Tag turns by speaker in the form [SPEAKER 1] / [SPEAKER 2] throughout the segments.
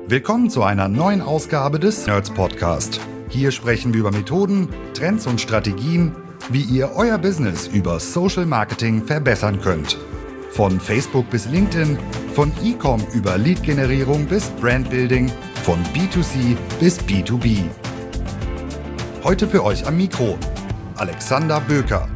[SPEAKER 1] Willkommen zu einer neuen Ausgabe des Nerds Podcast. Hier sprechen wir über Methoden, Trends und Strategien, wie ihr euer Business über Social Marketing verbessern könnt. Von Facebook bis LinkedIn, von E-Com über Lead-Generierung bis Brandbuilding, von B2C bis B2B. Heute für euch am Mikro Alexander Böker.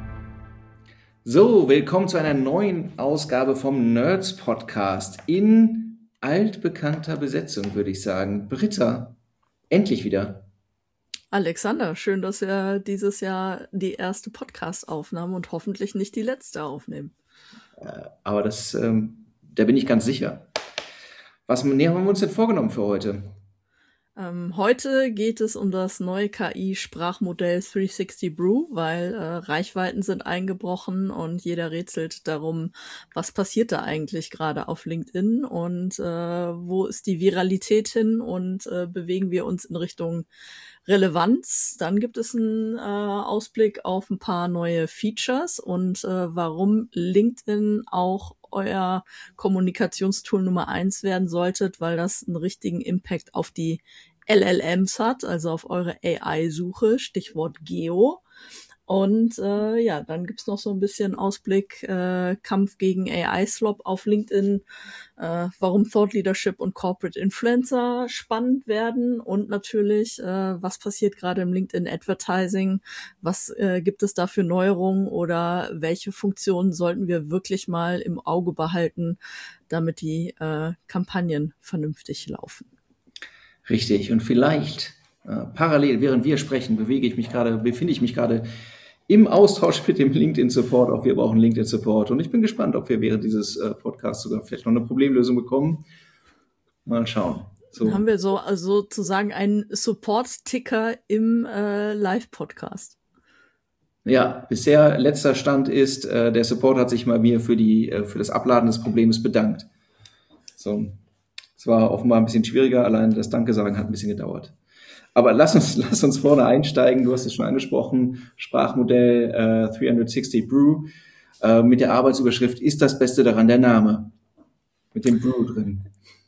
[SPEAKER 2] So, willkommen zu einer neuen Ausgabe vom Nerds Podcast in altbekannter Besetzung, würde ich sagen. Britta, endlich wieder.
[SPEAKER 3] Alexander, schön, dass wir dieses Jahr die erste Podcast-Aufnahme und hoffentlich nicht die letzte aufnehmen.
[SPEAKER 2] Aber da bin ich ganz sicher. Was haben wir uns denn vorgenommen für heute?
[SPEAKER 3] Heute geht es um das neue KI-Sprachmodell 360 Brew, weil Reichweiten sind eingebrochen und jeder rätselt darum, was passiert da eigentlich gerade auf LinkedIn und wo ist die Viralität hin und bewegen wir uns in Richtung Relevanz. Dann gibt es einen Ausblick auf ein paar neue Features und warum LinkedIn auch euer Kommunikationstool Nummer 1 werden solltet, weil das einen richtigen Impact auf die LLMs hat, also auf eure AI-Suche, Stichwort Geo. Und dann gibt's noch so ein bisschen Ausblick, Kampf gegen AI-Slop auf LinkedIn, warum Thought Leadership und Corporate Influencer spannend werden und natürlich, was passiert gerade im LinkedIn Advertising, was gibt es da für Neuerungen oder welche Funktionen sollten wir wirklich mal im Auge behalten, damit die Kampagnen vernünftig laufen.
[SPEAKER 2] Richtig, und vielleicht parallel, während wir sprechen, befinde ich mich gerade im Austausch mit dem LinkedIn-Support. Auch wir brauchen LinkedIn-Support. Und ich bin gespannt, ob wir während dieses Podcasts sogar vielleicht noch eine Problemlösung bekommen. Mal schauen.
[SPEAKER 3] So. Dann haben wir sozusagen einen Support-Ticker im Live-Podcast.
[SPEAKER 2] Ja, bisher letzter Stand ist, der Support hat sich mal mir für das Abladen des Problems bedankt. So. Es war offenbar ein bisschen schwieriger, allein das Danke sagen hat ein bisschen gedauert. Aber lass uns vorne einsteigen. Du hast es schon angesprochen, Sprachmodell 360 Brew mit der Arbeitsüberschrift ist das Beste daran der Name, mit dem Brew drin.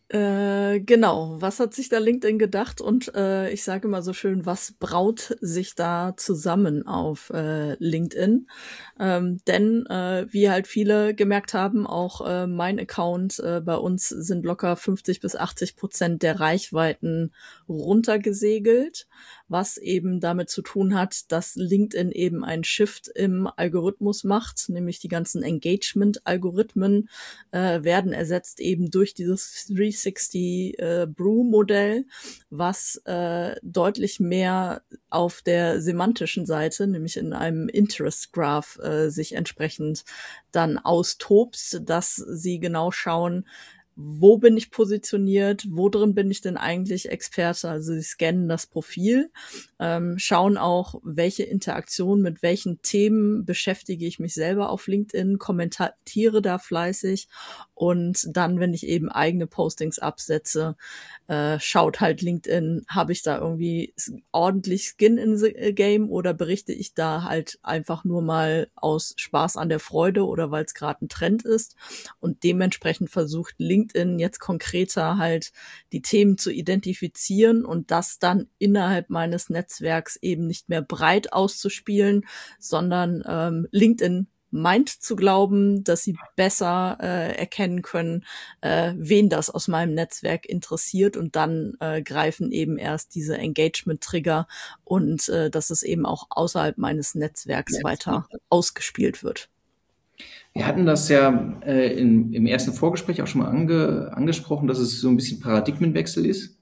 [SPEAKER 3] Genau, was hat sich da LinkedIn gedacht und ich sage immer so schön, was braut sich da zusammen auf LinkedIn? Denn wie halt viele gemerkt haben, auch mein Account, bei uns sind locker 50-80% der Reichweiten runtergesegelt, was eben damit zu tun hat, dass LinkedIn eben einen Shift im Algorithmus macht, nämlich die ganzen Engagement-Algorithmen werden ersetzt eben durch dieses 360 Brew-Modell, was deutlich mehr auf der semantischen Seite, nämlich in einem Interest Graph, sich entsprechend dann austobt, dass sie genau schauen, wo bin ich positioniert, wo drin bin ich denn eigentlich Experte, also sie scannen das Profil, schauen auch, welche Interaktion mit welchen Themen beschäftige ich mich selber auf LinkedIn, kommentiere da fleißig und dann, wenn ich eben eigene Postings absetze, schaut halt LinkedIn, habe ich da irgendwie ordentlich Skin in the Game oder berichte ich da halt einfach nur mal aus Spaß an der Freude oder weil es gerade ein Trend ist und dementsprechend versucht LinkedIn jetzt konkreter halt die Themen zu identifizieren und das dann innerhalb meines Netzwerks eben nicht mehr breit auszuspielen, sondern LinkedIn meint zu glauben, dass sie besser erkennen können, wen das aus meinem Netzwerk interessiert und dann greifen eben erst diese Engagement-Trigger und dass es eben auch außerhalb meines Netzwerks weiter ausgespielt wird.
[SPEAKER 2] Wir hatten das ja im ersten Vorgespräch auch schon mal angesprochen, dass es so ein bisschen Paradigmenwechsel ist,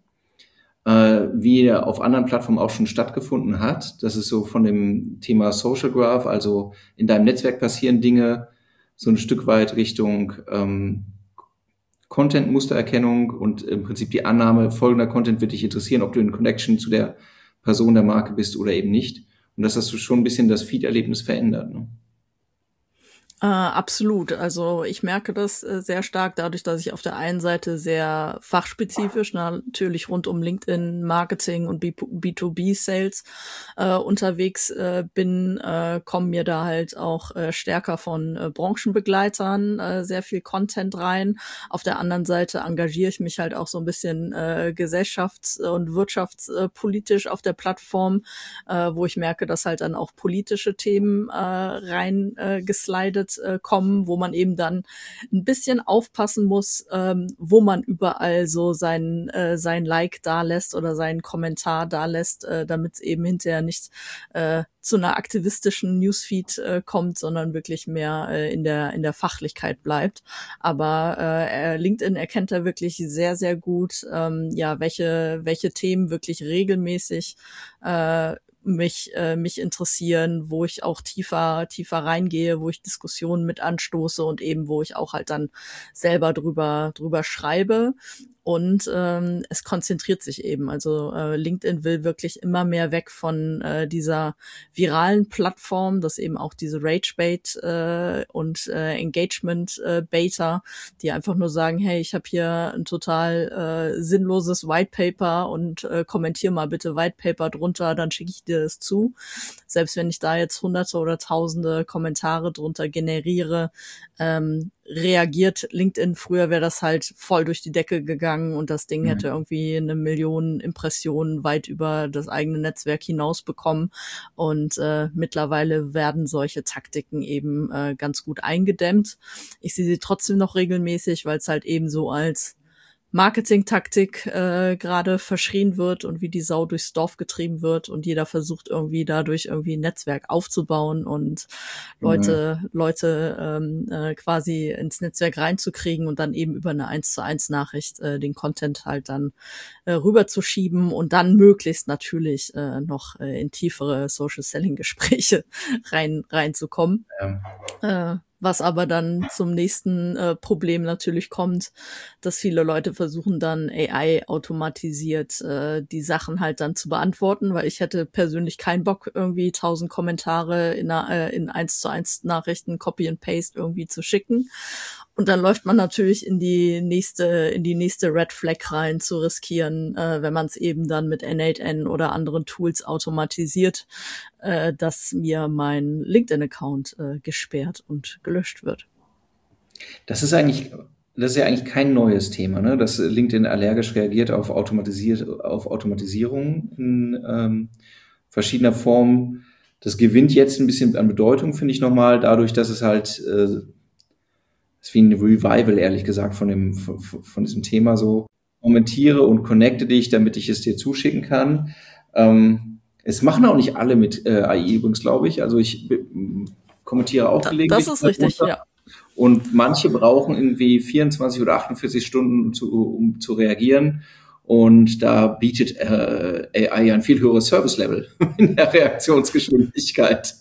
[SPEAKER 2] wie er auf anderen Plattformen auch schon stattgefunden hat. Das ist so von dem Thema Social Graph, also in deinem Netzwerk passieren Dinge, so ein Stück weit Richtung Content-Mustererkennung und im Prinzip die Annahme, folgender Content wird dich interessieren, ob du in Connection zu der Person der Marke bist oder eben nicht. Und das hast du schon ein bisschen das Feed-Erlebnis verändert, ne?
[SPEAKER 3] Absolut. Also ich merke das sehr stark dadurch, dass ich auf der einen Seite sehr fachspezifisch natürlich rund um LinkedIn Marketing und B2B Sales unterwegs bin, kommen mir da halt auch stärker von Branchenbegleitern sehr viel Content rein. Auf der anderen Seite engagiere ich mich halt auch so ein bisschen gesellschafts- und wirtschaftspolitisch auf der Plattform, wo ich merke, dass halt dann auch politische Themen rein geslidet kommen, wo man eben dann ein bisschen aufpassen muss, wo man überall so sein Like da lässt oder seinen Kommentar da lässt, damit es eben hinterher nicht zu einer aktivistischen Newsfeed kommt, sondern wirklich mehr in der Fachlichkeit bleibt. Aber LinkedIn erkennt da wirklich sehr, sehr gut, welche Themen wirklich regelmäßig mich interessieren, wo ich auch tiefer reingehe, wo ich Diskussionen mit anstoße und eben wo ich auch halt dann selber drüber schreibe. Und es konzentriert sich eben. Also LinkedIn will wirklich immer mehr weg von dieser viralen Plattform, dass eben auch diese Rage-Bait und Engagement-Baiter, die einfach nur sagen, hey, ich habe hier ein total sinnloses White Paper und kommentier mal bitte White Paper drunter, dann schicke ich dir das zu. Selbst wenn ich da jetzt hunderte oder tausende Kommentare drunter generiere, reagiert LinkedIn. Früher wäre das halt voll durch die Decke gegangen und das Ding hätte irgendwie 1 Million Impressionen weit über das eigene Netzwerk hinaus bekommen. Und mittlerweile werden solche Taktiken eben ganz gut eingedämmt. Ich sehe sie trotzdem noch regelmäßig, weil es halt eben so als Marketing-Taktik gerade verschrien wird und wie die Sau durchs Dorf getrieben wird und jeder versucht irgendwie dadurch irgendwie ein Netzwerk aufzubauen und Leute quasi ins Netzwerk reinzukriegen und dann eben über eine 1:1 Nachricht den Content halt dann rüberzuschieben und dann möglichst natürlich noch in tiefere Social-Selling-Gespräche reinzukommen. Was aber dann zum nächsten Problem natürlich kommt, dass viele Leute versuchen dann AI automatisiert die Sachen halt dann zu beantworten, weil ich hätte persönlich keinen Bock, irgendwie 1000 Kommentare in 1:1 Nachrichten Copy and Paste irgendwie zu schicken. Und dann läuft man natürlich in die nächste Red Flag rein zu riskieren, wenn man es eben dann mit N8N oder anderen Tools automatisiert, dass mir mein LinkedIn-Account gesperrt und gelöscht wird.
[SPEAKER 2] Das ist ja eigentlich kein neues Thema, ne? Dass LinkedIn allergisch reagiert auf Automatisierung in verschiedener Form. Das gewinnt jetzt ein bisschen an Bedeutung, finde ich nochmal, dadurch, dass es halt ist wie ein Revival, ehrlich gesagt, von diesem Thema so. Kommentiere und connecte dich, damit ich es dir zuschicken kann. Es machen auch nicht alle mit AI übrigens, glaube ich. Also ich kommentiere auch gelegentlich.
[SPEAKER 3] Das ist richtig, ja.
[SPEAKER 2] Und manche brauchen irgendwie 24 oder 48 Stunden, um zu reagieren. Und da bietet AI ein viel höheres Service-Level in der Reaktionsgeschwindigkeit.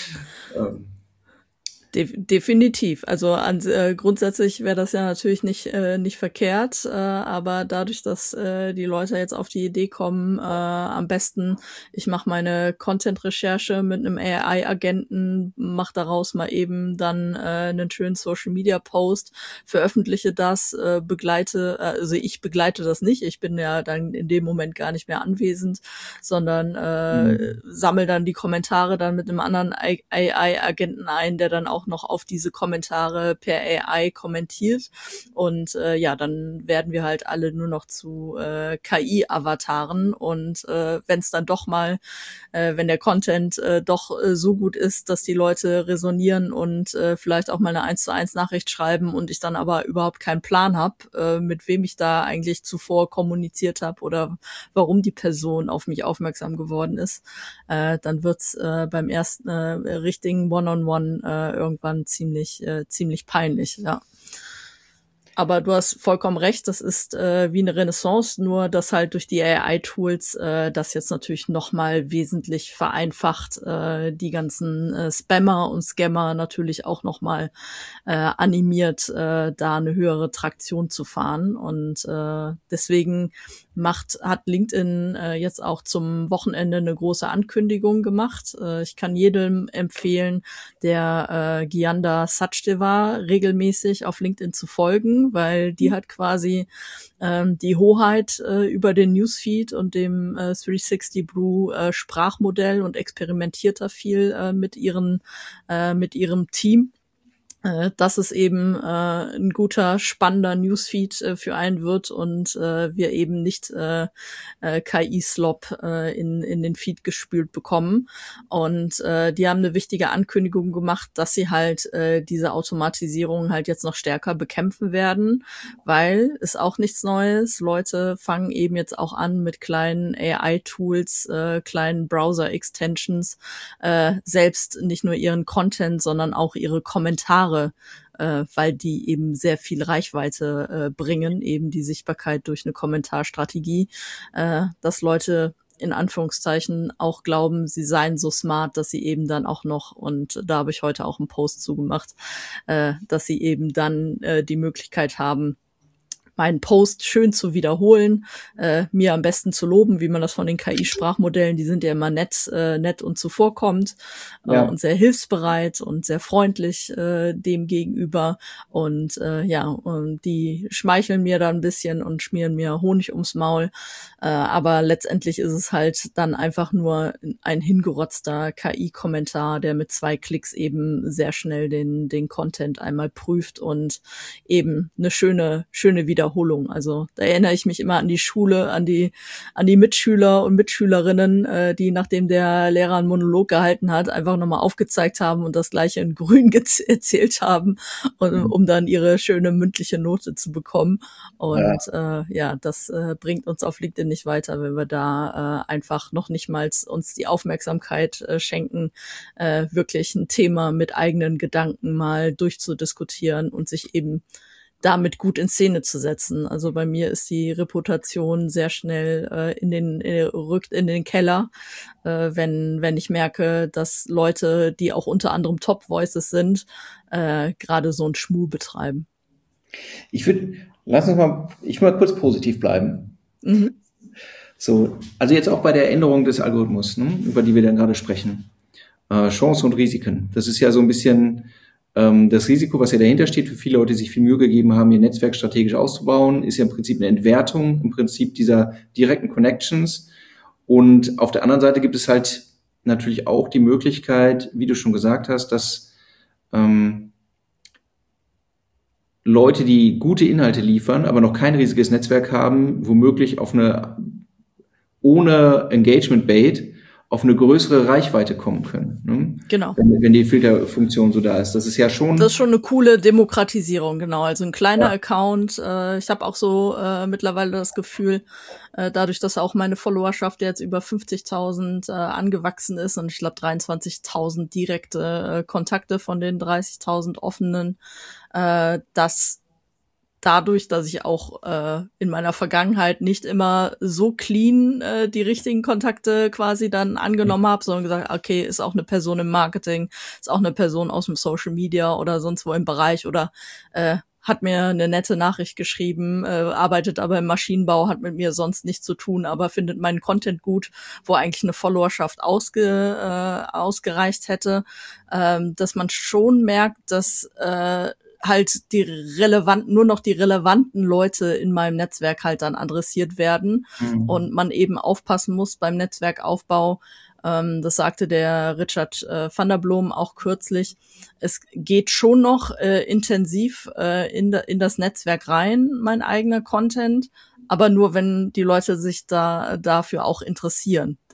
[SPEAKER 3] Definitiv. Also grundsätzlich wäre das ja natürlich nicht verkehrt, aber dadurch, dass die Leute jetzt auf die Idee kommen, am besten, ich mache meine Content-Recherche mit einem AI-Agenten, mache daraus mal eben dann einen schönen Social-Media-Post, veröffentliche das, ich begleite das nicht, ich bin ja dann in dem Moment gar nicht mehr anwesend, sondern sammle dann die Kommentare dann mit einem anderen AI-Agenten ein, der dann auch noch auf diese Kommentare per AI kommentiert und dann werden wir halt alle nur noch zu KI-Avataren und wenn es dann doch mal, wenn der Content doch so gut ist, dass die Leute resonieren und vielleicht auch mal eine 1:1 Nachricht schreiben und ich dann aber überhaupt keinen Plan habe, mit wem ich da eigentlich zuvor kommuniziert habe oder warum die Person auf mich aufmerksam geworden ist, dann wird's beim ersten richtigen One-on-One irgendwann ziemlich peinlich, ja. Aber du hast vollkommen recht, das ist wie eine Renaissance, nur dass halt durch die AI-Tools das jetzt natürlich nochmal wesentlich vereinfacht, die ganzen Spammer und Scammer natürlich auch nochmal animiert, da eine höhere Traktion zu fahren. Und deswegen hat LinkedIn jetzt auch zum Wochenende eine große Ankündigung gemacht. Ich kann jedem empfehlen, der Gyanda Sachdeva regelmäßig auf LinkedIn zu folgen, weil die hat quasi die Hoheit über den Newsfeed und dem 360 Brew Sprachmodell und experimentiert da viel mit ihrem Team, dass es eben ein guter, spannender Newsfeed für einen wird und wir eben nicht KI-Slop in den Feed gespült bekommen. Und die haben eine wichtige Ankündigung gemacht, dass sie halt diese Automatisierung halt jetzt noch stärker bekämpfen werden, weil ist auch nichts Neues. Leute fangen eben jetzt auch an mit kleinen AI-Tools, kleinen Browser-Extensions, selbst nicht nur ihren Content, sondern auch ihre Kommentare, weil die eben sehr viel Reichweite bringen, eben die Sichtbarkeit durch eine Kommentarstrategie, dass Leute in Anführungszeichen auch glauben, sie seien so smart, dass sie eben dann auch noch, und da habe ich heute auch einen Post zugemacht, dass sie eben dann die Möglichkeit haben, meinen Post schön zu wiederholen, mir am besten zu loben, wie man das von den KI-Sprachmodellen, die sind ja immer nett und zuvorkommend und sehr hilfsbereit und sehr freundlich dem gegenüber und und die schmeicheln mir da ein bisschen und schmieren mir Honig ums Maul, aber letztendlich ist es halt dann einfach nur ein hingerotzter KI-Kommentar, der mit 2 Klicks eben sehr schnell den Content einmal prüft und eben eine schöne Wiederholung. Also da erinnere ich mich immer an die Schule, an die Mitschüler und Mitschülerinnen, die, nachdem der Lehrer einen Monolog gehalten hat, einfach nochmal aufgezeigt haben und das Gleiche in Grün erzählt haben, um dann ihre schöne mündliche Note zu bekommen. Und das bringt uns auf LinkedIn nicht weiter, wenn wir da einfach noch nicht mal uns die Aufmerksamkeit schenken, wirklich ein Thema mit eigenen Gedanken mal durchzudiskutieren und sich eben damit gut in Szene zu setzen. Also bei mir ist die Reputation sehr schnell rückt in den Keller, wenn ich merke, dass Leute, die auch unter anderem Top Voices sind, gerade so einen Schmuh betreiben.
[SPEAKER 2] Ich will mal kurz positiv bleiben. Mhm. So, also jetzt auch bei der Änderung des Algorithmus, ne, über die wir dann gerade sprechen. Chancen und Risiken. Das ist ja so ein bisschen das Risiko, was ja dahinter steht, für viele Leute, die sich viel Mühe gegeben haben, ihr Netzwerk strategisch auszubauen, ist ja im Prinzip eine Entwertung, im Prinzip dieser direkten Connections. Und auf der anderen Seite gibt es halt natürlich auch die Möglichkeit, wie du schon gesagt hast, dass Leute, die gute Inhalte liefern, aber noch kein riesiges Netzwerk haben, womöglich ohne Engagement-Bait auf eine größere Reichweite kommen können. Ne?
[SPEAKER 3] Genau.
[SPEAKER 2] Wenn die Filterfunktion so da ist. Das ist ja schon...
[SPEAKER 3] Das ist schon eine coole Demokratisierung, genau. Also ein kleiner Account. Ich habe auch so mittlerweile das Gefühl, dadurch, dass auch meine Followerschaft jetzt über 50.000 angewachsen ist und ich glaube 23.000 direkte Kontakte von den 30.000 offenen, dass dadurch, dass ich auch in meiner Vergangenheit nicht immer so clean die richtigen Kontakte quasi dann angenommen habe, sondern gesagt, okay, ist auch eine Person im Marketing, ist auch eine Person aus dem Social Media oder sonst wo im Bereich oder hat mir eine nette Nachricht geschrieben, arbeitet aber im Maschinenbau, hat mit mir sonst nichts zu tun, aber findet meinen Content gut, wo eigentlich eine Followerschaft ausgereicht hätte, dass man schon merkt, dass halt nur noch die relevanten Leute in meinem Netzwerk halt dann adressiert werden und man eben aufpassen muss beim Netzwerkaufbau. Das sagte der Richard van der Bloem auch kürzlich. Es geht schon noch intensiv in das Netzwerk rein, mein eigener Content, aber nur, wenn die Leute sich dafür auch interessieren.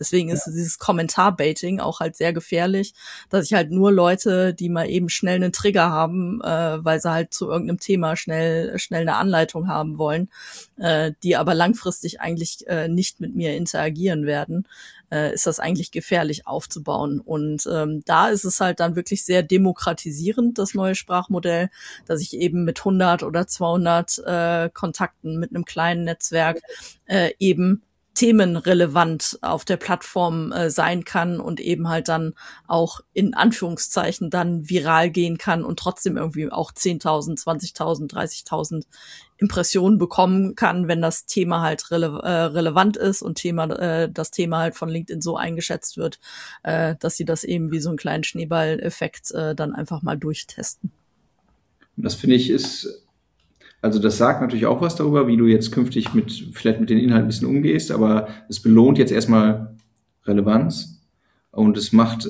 [SPEAKER 3] deswegen ist dieses Kommentar-Baiting auch halt sehr gefährlich, dass ich halt nur Leute, die mal eben schnell einen Trigger haben, weil sie halt zu irgendeinem Thema schnell eine Anleitung haben wollen, die aber langfristig eigentlich nicht mit mir interagieren werden, ist das eigentlich gefährlich aufzubauen. Und da ist es halt dann wirklich sehr demokratisierend, das neue Sprachmodell, dass ich eben mit 100 oder 200 Kontakten mit einem kleinen Netzwerk eben themenrelevant auf der Plattform sein kann und eben halt dann auch in Anführungszeichen dann viral gehen kann und trotzdem irgendwie auch 10.000, 20.000, 30.000 Impressionen bekommen kann, wenn das Thema halt relevant ist und das Thema halt von LinkedIn so eingeschätzt wird, dass sie das eben wie so einen kleinen Schneeball-Effekt dann einfach mal durchtesten.
[SPEAKER 2] Das finde ich also das sagt natürlich auch was darüber, wie du jetzt künftig vielleicht mit den Inhalten ein bisschen umgehst, aber es belohnt jetzt erstmal Relevanz und es macht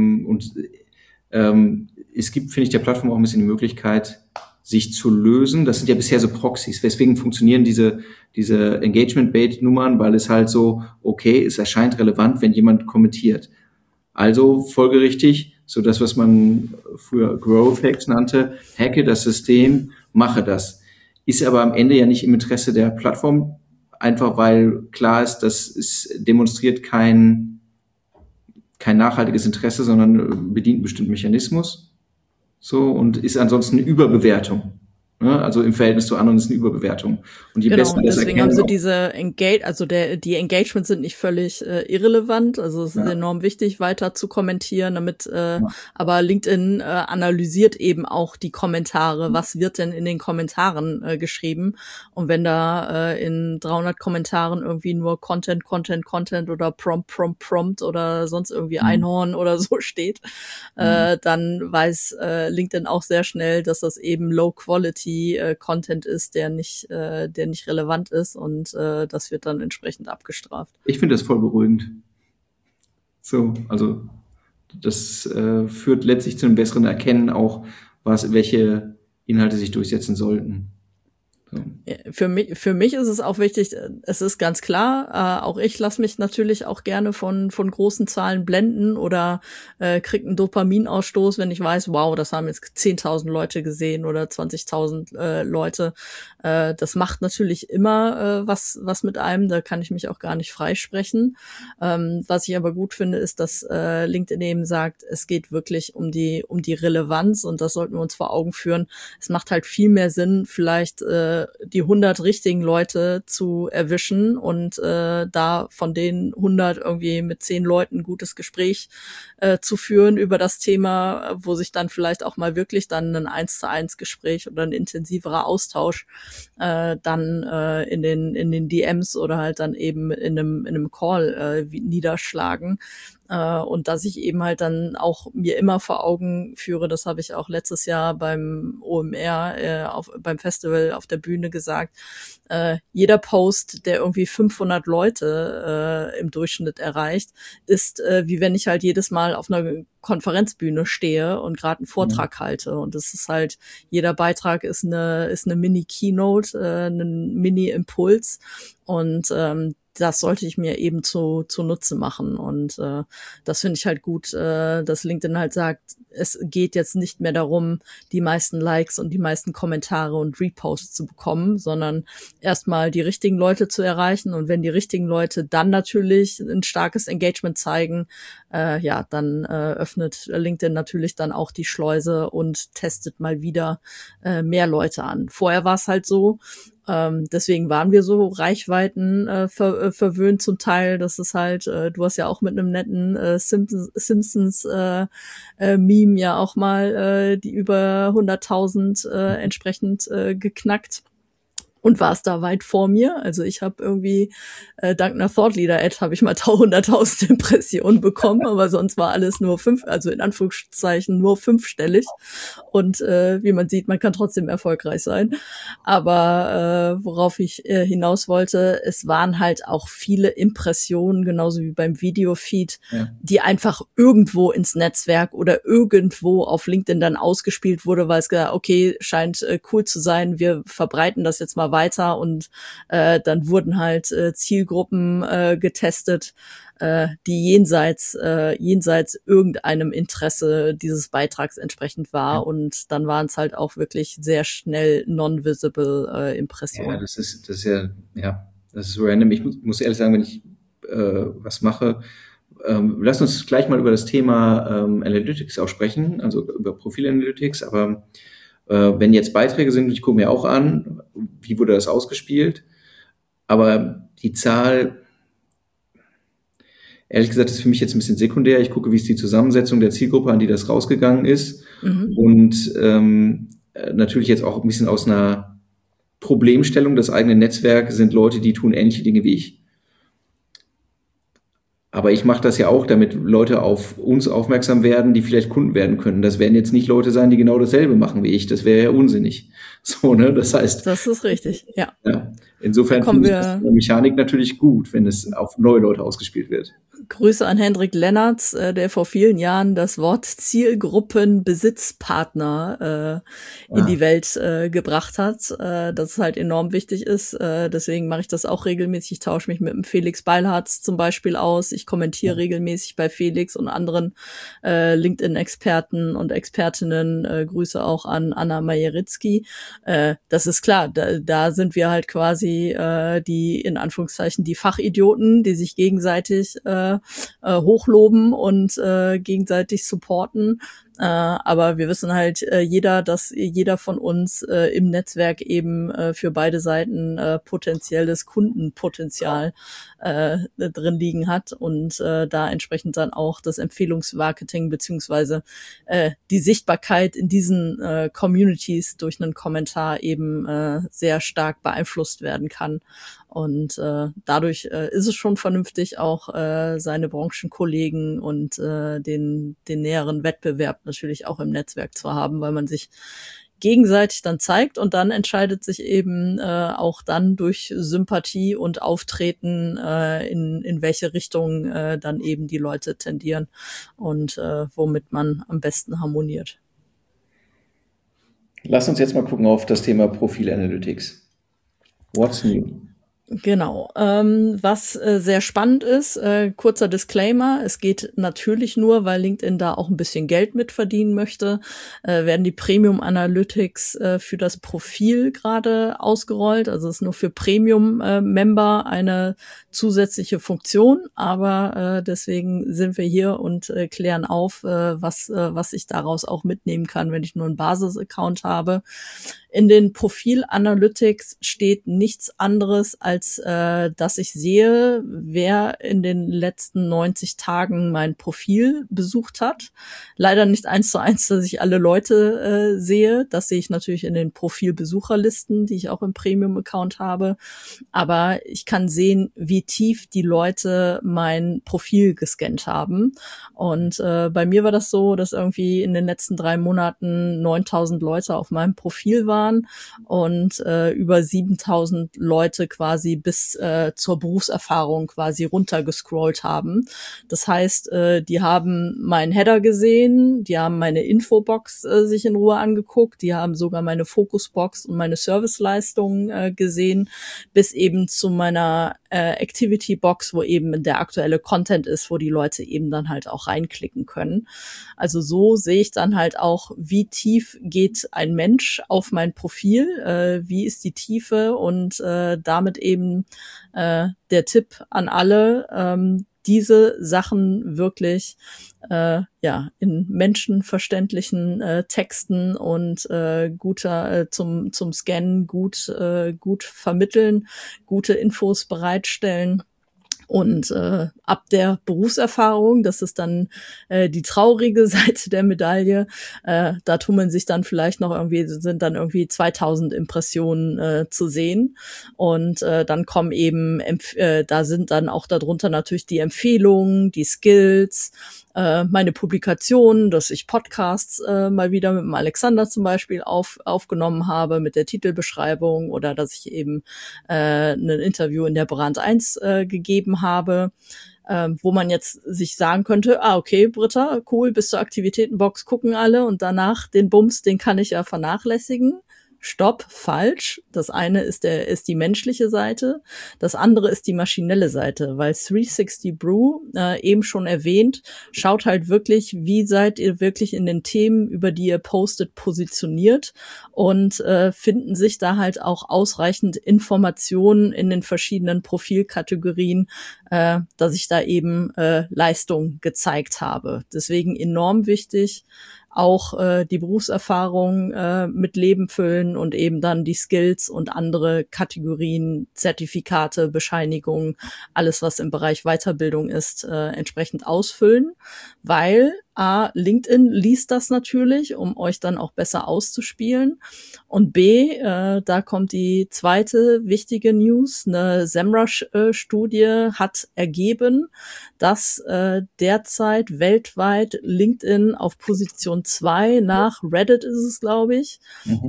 [SPEAKER 2] es gibt, finde ich, der Plattform auch ein bisschen die Möglichkeit, sich zu lösen. Das sind ja bisher so Proxys. Weswegen funktionieren diese Engagement-Bait-Nummern? Weil es halt so, okay, es erscheint relevant, wenn jemand kommentiert. Also folgerichtig, so das, was man früher Growth Hacks nannte, hacke das System, mache das. Ist aber am Ende ja nicht im Interesse der Plattform, einfach weil klar ist, dass es demonstriert kein nachhaltiges Interesse, sondern bedient einen bestimmten Mechanismus. So, und ist ansonsten eine Überbewertung. Ne? Also im Verhältnis zu anderen ist eine Überbewertung. Und je besser das
[SPEAKER 3] deswegen haben sie diese die Engagements sind nicht völlig irrelevant. Also es ist enorm wichtig, weiter zu kommentieren, damit aber LinkedIn analysiert eben auch die Kommentare. Was wird denn in den Kommentaren geschrieben? Und wenn da in 300 Kommentaren irgendwie nur Content oder Prompt oder sonst irgendwie Einhorn oder so steht, dann weiß LinkedIn auch sehr schnell, dass das eben Low-Quality Content ist, der nicht relevant ist und das wird dann entsprechend abgestraft.
[SPEAKER 2] Ich finde das voll beruhigend. So, also das führt letztlich zu einem besseren Erkennen auch, welche Inhalte sich durchsetzen sollten. So.
[SPEAKER 3] Für mich ist es auch wichtig, es ist ganz klar, auch ich lasse mich natürlich auch gerne von großen Zahlen blenden oder krieg einen Dopaminausstoß, wenn ich weiß, wow, das haben jetzt 10.000 Leute gesehen oder 20.000 Leute. Das macht natürlich immer was mit einem, da kann ich mich auch gar nicht freisprechen. Was ich aber gut finde, ist, dass LinkedIn eben sagt, es geht wirklich um die Relevanz und das sollten wir uns vor Augen führen. Es macht halt viel mehr Sinn, vielleicht die 100 richtigen Leute zu erwischen und da von den 100 irgendwie mit 10 Leuten ein gutes Gespräch zu führen über das Thema, wo sich dann vielleicht auch mal wirklich dann ein 1:1 Gespräch oder ein intensiverer Austausch dann in den DMs oder halt dann eben in einem Call niederschlagen. Und dass ich eben halt dann auch mir immer vor Augen führe, das habe ich auch letztes Jahr beim OMR, beim Festival auf der Bühne gesagt, jeder Post, der irgendwie 500 Leute im Durchschnitt erreicht, ist wie wenn ich halt jedes Mal auf einer Konferenzbühne stehe und gerade einen Vortrag halte. Und das ist halt, jeder Beitrag ist eine Mini-Keynote, ein Mini-Impuls und das sollte ich mir eben zunutze machen. Und das finde ich halt gut, dass LinkedIn halt sagt, es geht jetzt nicht mehr darum, die meisten Likes und die meisten Kommentare und Reposts zu bekommen, sondern erstmal die richtigen Leute zu erreichen. Und wenn die richtigen Leute dann natürlich ein starkes Engagement zeigen, dann öffnet LinkedIn natürlich dann auch die Schleuse und testet mal wieder mehr Leute an. Vorher war es halt so, deswegen waren wir so Reichweiten verwöhnt zum Teil. Das ist halt, du hast ja auch mit einem netten Simpsons Meme ja auch mal die über 100.000 entsprechend geknackt. Und war es da weit vor mir. Also ich habe irgendwie dank einer Thought Leader Ad habe ich mal 100.000 Impressionen bekommen, aber sonst war alles nur also in Anführungszeichen nur 5-stellig. Und wie man sieht, man kann trotzdem erfolgreich sein. Aber worauf ich hinaus wollte, es waren halt auch viele Impressionen, genauso wie beim Videofeed, die einfach irgendwo ins Netzwerk oder irgendwo auf LinkedIn dann ausgespielt wurde, weil es gesagt, okay, scheint cool zu sein, wir verbreiten das jetzt mal immer weiter und dann wurden halt Zielgruppen getestet, die jenseits irgendeinem Interesse dieses Beitrags entsprechend war. Und dann waren es halt auch wirklich sehr schnell non-visible Impressionen.
[SPEAKER 2] Ja, das ist random. Ich muss ehrlich sagen, wenn ich was mache, lass uns gleich mal über das Thema Analytics auch sprechen, also über Profil-Analytics, aber wenn jetzt Beiträge sind, ich gucke mir auch an, wie wurde das ausgespielt, aber die Zahl, ehrlich gesagt, ist für mich jetzt ein bisschen sekundär. Ich gucke, wie ist die Zusammensetzung der Zielgruppe, an die das rausgegangen ist. Und natürlich jetzt auch ein bisschen aus einer Problemstellung. Das eigene Netzwerk sind Leute, die tun ähnliche Dinge wie ich. Aber ich mache das ja auch, damit Leute auf uns aufmerksam werden, die vielleicht Kunden werden können. Das werden jetzt nicht Leute sein, die genau dasselbe machen wie ich. Das wäre ja unsinnig. So, ne? Das heißt.
[SPEAKER 3] Das ist richtig, ja.
[SPEAKER 2] Insofern finde ich das Mechanik natürlich gut, wenn es auf neue Leute ausgespielt wird.
[SPEAKER 3] Grüße an Hendrik Lennertz, der vor vielen Jahren das Wort Zielgruppenbesitzpartner in die Welt gebracht hat, dass es halt enorm wichtig ist. Deswegen mache ich das auch regelmäßig. Ich tausche mich mit dem Felix Beilharz zum Beispiel aus. Ich kommentiere regelmäßig bei Felix und anderen LinkedIn-Experten und Expertinnen. Grüße auch an Anna Majeritzki. Das ist klar, da sind wir halt quasi die, in Anführungszeichen, die Fachidioten, die sich gegenseitig hochloben und gegenseitig supporten. Aber wir wissen halt dass jeder von uns im Netzwerk eben für beide Seiten potenzielles Kundenpotenzial drin liegen hat und da entsprechend dann auch das Empfehlungsmarketing beziehungsweise die Sichtbarkeit in diesen Communities durch einen Kommentar eben sehr stark beeinflusst werden kann. Und dadurch ist es schon vernünftig, auch seine Branchenkollegen und den näheren Wettbewerb natürlich auch im Netzwerk zu haben, weil man sich gegenseitig dann zeigt und dann entscheidet sich eben auch dann durch Sympathie und Auftreten, in welche Richtung dann eben die Leute tendieren und womit man am besten harmoniert.
[SPEAKER 2] Lass uns jetzt mal gucken auf das Thema Profil Analytics. What's new?
[SPEAKER 3] Genau. Was sehr spannend ist, kurzer Disclaimer, es geht natürlich nur, weil LinkedIn da auch ein bisschen Geld mit verdienen möchte, werden die Premium Analytics für das Profil gerade ausgerollt. Also es ist nur für Premium-Member eine zusätzliche Funktion, aber deswegen sind wir hier und klären auf, was ich daraus auch mitnehmen kann, wenn ich nur einen Basis-Account habe. In den Profil-Analytics steht nichts anderes, als dass ich sehe, wer in den letzten 90 Tagen mein Profil besucht hat. Leider nicht 1:1, dass ich alle Leute sehe. Das sehe ich natürlich in den Profilbesucherlisten, die ich auch im Premium-Account habe. Aber ich kann sehen, wie tief die Leute mein Profil gescannt haben. Und bei mir war das so, dass irgendwie in den letzten 3 Monaten 9.000 Leute auf meinem Profil waren und über 7.000 Leute quasi bis zur Berufserfahrung quasi runtergescrollt haben. Das heißt, die haben meinen Header gesehen, die haben meine Infobox sich in Ruhe angeguckt, die haben sogar meine Fokusbox und meine Serviceleistungen gesehen, bis eben zu meiner Activity Box, wo eben der aktuelle Content ist, wo die Leute eben dann halt auch reinklicken können. Also so sehe ich dann halt auch, wie tief geht ein Mensch auf mein Profil, wie ist die Tiefe und damit eben der Tipp an alle, diese Sachen wirklich in menschenverständlichen Texten und zum Scannen gut vermitteln, gute Infos bereitstellen. Und ab der Berufserfahrung, das ist dann die traurige Seite der Medaille, da tummeln sich dann vielleicht noch sind dann irgendwie 2000 Impressionen zu sehen. Und dann kommen eben, da sind dann auch darunter natürlich die Empfehlungen, die Skills, meine Publikationen, dass ich Podcasts mal wieder mit dem Alexander zum Beispiel aufgenommen habe mit der Titelbeschreibung oder dass ich eben ein Interview in der Brand 1 gegeben habe, wo man jetzt sich sagen könnte, okay, Britta, cool, bis zur Aktivitätenbox gucken alle und danach den Bums, den kann ich ja vernachlässigen. stopp, falsch. Das eine ist die menschliche Seite, das andere ist die maschinelle Seite, weil 360 Brew, eben schon erwähnt, schaut halt wirklich, wie seid ihr wirklich in den Themen, über die ihr postet, positioniert und finden sich da halt auch ausreichend Informationen in den verschiedenen Profilkategorien, dass ich da eben Leistung gezeigt habe. Deswegen enorm wichtig, auch die Berufserfahrung mit Leben füllen und eben dann die Skills und andere Kategorien, Zertifikate, Bescheinigungen, alles, was im Bereich Weiterbildung ist, entsprechend ausfüllen, weil LinkedIn liest das natürlich, um euch dann auch besser auszuspielen. Und B, da kommt die zweite wichtige News. Eine SEMrush-Studie hat ergeben, dass derzeit weltweit LinkedIn auf Position 2 nach Reddit ist es, glaube ich,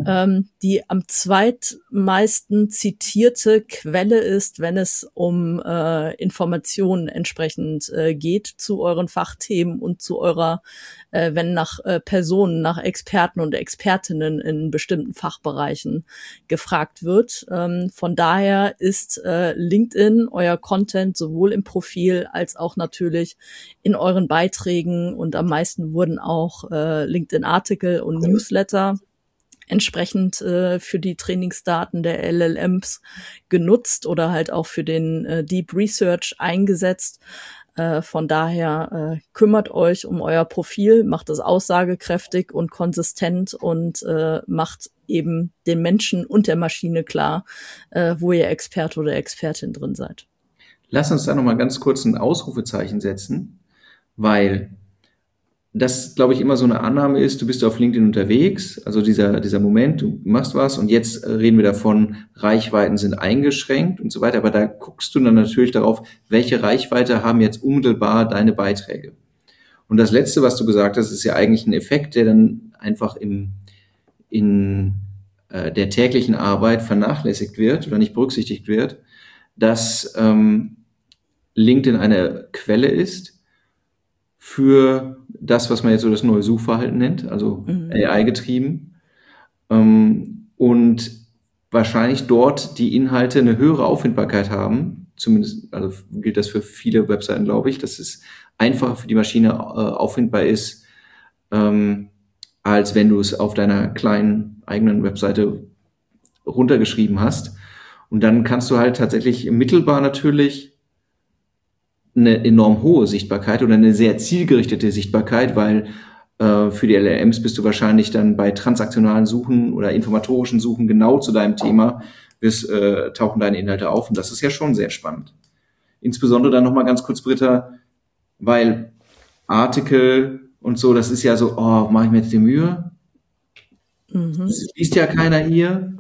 [SPEAKER 3] die am zweitmeisten zitierte Quelle ist, wenn es um Informationen entsprechend geht zu euren Fachthemen und zu eurer, wenn nach Personen, nach Experten und Expertinnen in bestimmten Fachbereichen gefragt wird. Von daher ist LinkedIn euer Content sowohl im Profil als auch natürlich in euren Beiträgen, und am meisten wurden auch LinkedIn-Artikel und Newsletter entsprechend für die Trainingsdaten der LLMs genutzt oder halt auch für den Deep Research eingesetzt. Von daher kümmert euch um euer Profil, macht es aussagekräftig und konsistent und macht eben den Menschen und der Maschine klar, wo ihr Experte oder Expertin drin seid.
[SPEAKER 2] Lass uns da nochmal ganz kurz ein Ausrufezeichen setzen, weil das, glaube ich, immer so eine Annahme ist, du bist auf LinkedIn unterwegs, also dieser Moment, du machst was und jetzt reden wir davon, Reichweiten sind eingeschränkt und so weiter, aber da guckst du dann natürlich darauf, welche Reichweite haben jetzt unmittelbar deine Beiträge. Und das Letzte, was du gesagt hast, ist ja eigentlich ein Effekt, der dann einfach in der täglichen Arbeit vernachlässigt wird oder nicht berücksichtigt wird, dass LinkedIn eine Quelle ist für das, was man jetzt so das neue Suchverhalten nennt, also AI-getrieben. Und wahrscheinlich dort die Inhalte eine höhere Auffindbarkeit haben. Zumindest, also gilt das für viele Webseiten, glaube ich, dass es einfacher für die Maschine auffindbar ist, als wenn du es auf deiner kleinen eigenen Webseite runtergeschrieben hast. Und dann kannst du halt tatsächlich mittelbar natürlich eine enorm hohe Sichtbarkeit oder eine sehr zielgerichtete Sichtbarkeit, weil für die LLMs bist du wahrscheinlich dann bei transaktionalen Suchen oder informatorischen Suchen genau zu deinem Thema, tauchen deine Inhalte auf, und das ist ja schon sehr spannend. Insbesondere dann nochmal ganz kurz, Britta, weil Artikel und so, das ist ja so, mache ich mir jetzt die Mühe? Das liest ja keiner hier.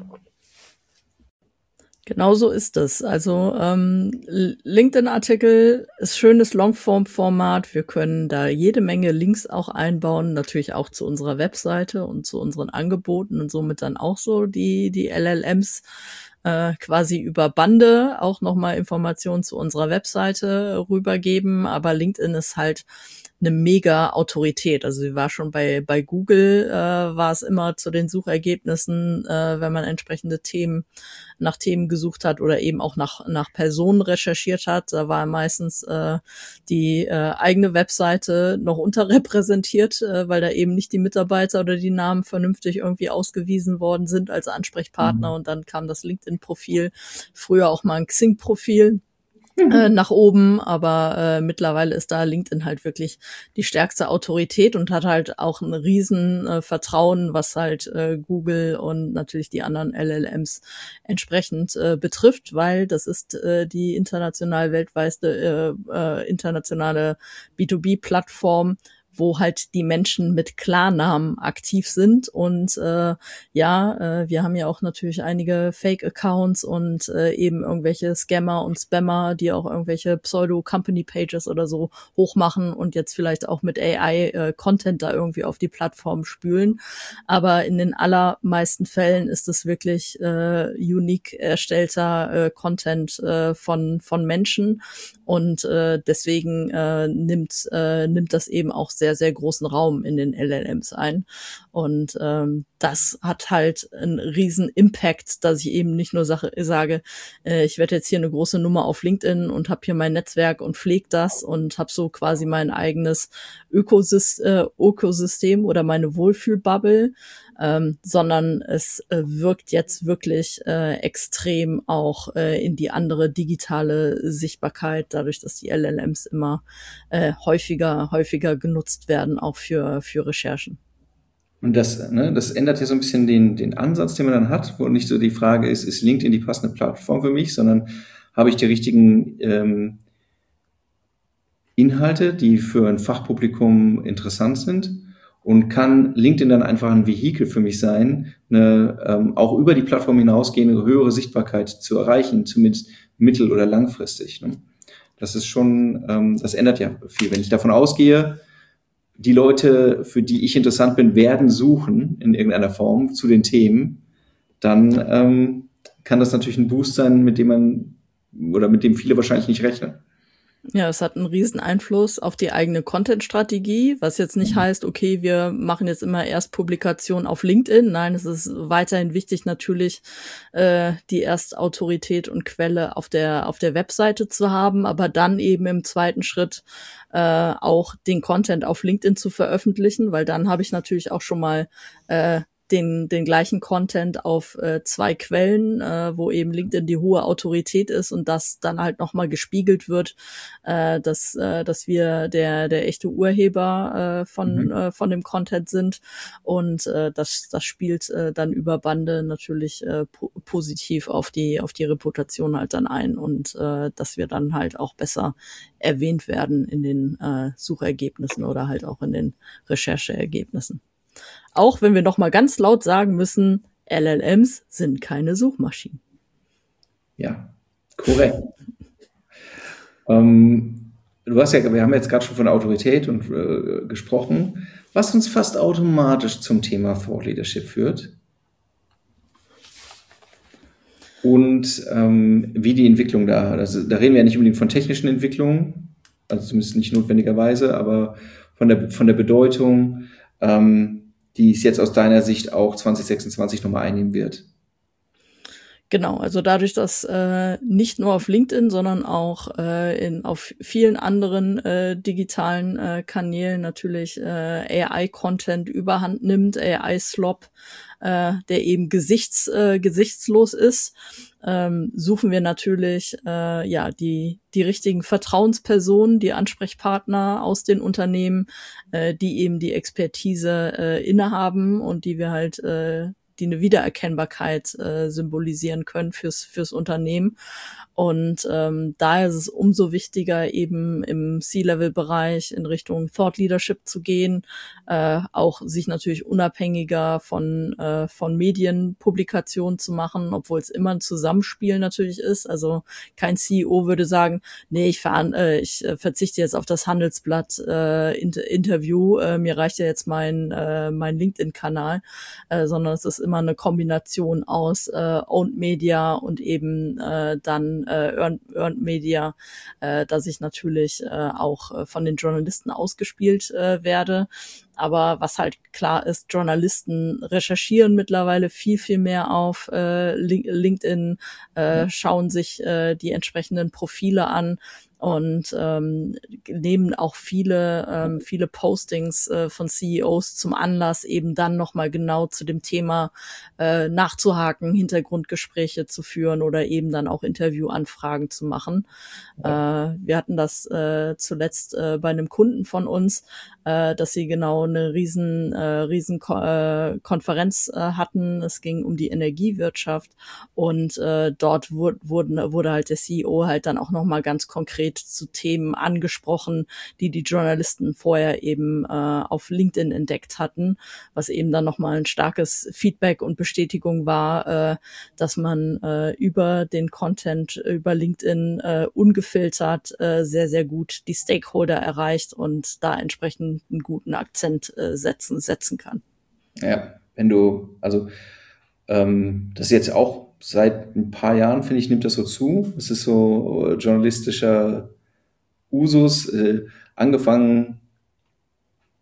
[SPEAKER 3] Genau so ist es. Also LinkedIn-Artikel ist schönes Longform-Format. Wir können da jede Menge Links auch einbauen, natürlich auch zu unserer Webseite und zu unseren Angeboten und somit dann auch so die LLMs quasi über Bande auch nochmal Informationen zu unserer Webseite rübergeben. Aber LinkedIn ist halt eine mega Autorität. Also sie war schon bei Google, war es immer zu den Suchergebnissen, wenn man entsprechende nach Themen gesucht hat oder eben auch nach Personen recherchiert hat. Da war meistens die eigene Webseite noch unterrepräsentiert, weil da eben nicht die Mitarbeiter oder die Namen vernünftig irgendwie ausgewiesen worden sind als Ansprechpartner. Und dann kam das LinkedIn-Profil, früher auch mal ein Xing-Profil nach oben, aber mittlerweile ist da LinkedIn halt wirklich die stärkste Autorität und hat halt auch ein riesen Vertrauen, was halt Google und natürlich die anderen LLMs entsprechend betrifft, weil das ist die weltweite internationale B2B-Plattform, wo halt die Menschen mit Klarnamen aktiv sind. Und wir haben ja auch natürlich einige Fake-Accounts und eben irgendwelche Scammer und Spammer, die auch irgendwelche Pseudo-Company-Pages oder so hochmachen und jetzt vielleicht auch mit AI-Content da irgendwie auf die Plattform spülen. Aber in den allermeisten Fällen ist es wirklich unique erstellter Content von Menschen. Und deswegen nimmt das eben auch sehr, sehr großen Raum in den LLMs ein. Und das hat halt einen riesen Impact, dass ich eben nicht nur sage, ich werde jetzt hier eine große Nummer auf LinkedIn und habe hier mein Netzwerk und pflege das und habe so quasi mein eigenes Ökosystem oder meine Wohlfühlbubble, sondern es wirkt jetzt wirklich extrem auch in die andere digitale Sichtbarkeit, dadurch, dass die LLMs immer häufiger genutzt werden, auch für Recherchen.
[SPEAKER 2] Und das ändert ja so ein bisschen den Ansatz, den man dann hat, wo nicht so die Frage ist LinkedIn die passende Plattform für mich, sondern habe ich die richtigen Inhalte, die für ein Fachpublikum interessant sind, und kann LinkedIn dann einfach ein Vehikel für mich sein, auch über die Plattform hinausgehende höhere Sichtbarkeit zu erreichen, zumindest mittel- oder langfristig. Ne? Das ist schon, das ändert ja viel. Wenn ich davon ausgehe, die Leute, für die ich interessant bin, werden suchen in irgendeiner Form zu den Themen, dann kann das natürlich ein Boost sein, mit dem viele wahrscheinlich nicht rechnen.
[SPEAKER 3] Ja, es hat einen riesen Einfluss auf die eigene Content-Strategie, was jetzt nicht heißt, okay, wir machen jetzt immer erst Publikation auf LinkedIn. Nein, es ist weiterhin wichtig, natürlich die Erstautorität und Quelle auf der Webseite zu haben, aber dann eben im zweiten Schritt auch den Content auf LinkedIn zu veröffentlichen, weil dann habe ich natürlich auch schon mal den gleichen Content auf 2 Quellen, wo eben LinkedIn die hohe Autorität ist und das dann halt nochmal gespiegelt wird, dass wir der echte Urheber von dem Content sind, und das spielt dann über Bande natürlich positiv auf die Reputation halt dann ein, und dass wir dann halt auch besser erwähnt werden in den Suchergebnissen oder halt auch in den Rechercheergebnissen. Auch wenn wir noch mal ganz laut sagen müssen, LLMs sind keine Suchmaschinen.
[SPEAKER 2] Ja, korrekt. Wir haben jetzt gerade schon von Autorität und gesprochen, was uns fast automatisch zum Thema Thought Leadership führt. Und wie die Entwicklung da reden wir ja nicht unbedingt von technischen Entwicklungen, also zumindest nicht notwendigerweise, aber von der Bedeutung, die es jetzt aus deiner Sicht auch 2026 nochmal einnehmen wird.
[SPEAKER 3] Genau, also dadurch, dass nicht nur auf LinkedIn, sondern auch auf vielen anderen digitalen Kanälen natürlich AI-Content überhand nimmt, AI-Slop, der eben gesichtslos ist, suchen wir natürlich die richtigen Vertrauenspersonen, die Ansprechpartner aus den Unternehmen, die eben die Expertise innehaben und die wir halt die eine Wiedererkennbarkeit symbolisieren können fürs Unternehmen. Und daher ist es umso wichtiger, eben im C-Level-Bereich in Richtung Thought Leadership zu gehen, auch sich natürlich unabhängiger von Medienpublikationen zu machen, obwohl es immer ein Zusammenspiel natürlich ist. Also kein CEO würde sagen, nee, ich verzichte jetzt auf das Handelsblatt Interview, mir reicht ja jetzt mein LinkedIn-Kanal, sondern es ist immer eine Kombination aus Owned Media und eben dann Earned Media, dass ich natürlich auch von den Journalisten ausgespielt werde. Aber was halt klar ist, Journalisten recherchieren mittlerweile viel, viel mehr auf LinkedIn, schauen sich die entsprechenden Profile an und nehmen auch viele Postings von CEOs zum Anlass, eben dann nochmal genau zu dem Thema nachzuhaken, Hintergrundgespräche zu führen oder eben dann auch Interviewanfragen zu machen. Wir hatten das zuletzt bei einem Kunden von uns, dass sie genau eine riesen Konferenz hatten. Es ging um die Energiewirtschaft und dort wurde halt der CEO halt dann auch nochmal ganz konkret zu Themen angesprochen, die Journalisten vorher eben auf LinkedIn entdeckt hatten, was eben dann nochmal ein starkes Feedback und Bestätigung war, dass man über den Content über LinkedIn ungefiltert sehr, sehr gut die Stakeholder erreicht und da entsprechend einen guten Akzent setzen kann.
[SPEAKER 2] Ja, das ist jetzt auch seit ein paar Jahren, finde ich, nimmt das so zu. Es ist so journalistischer Usus, angefangen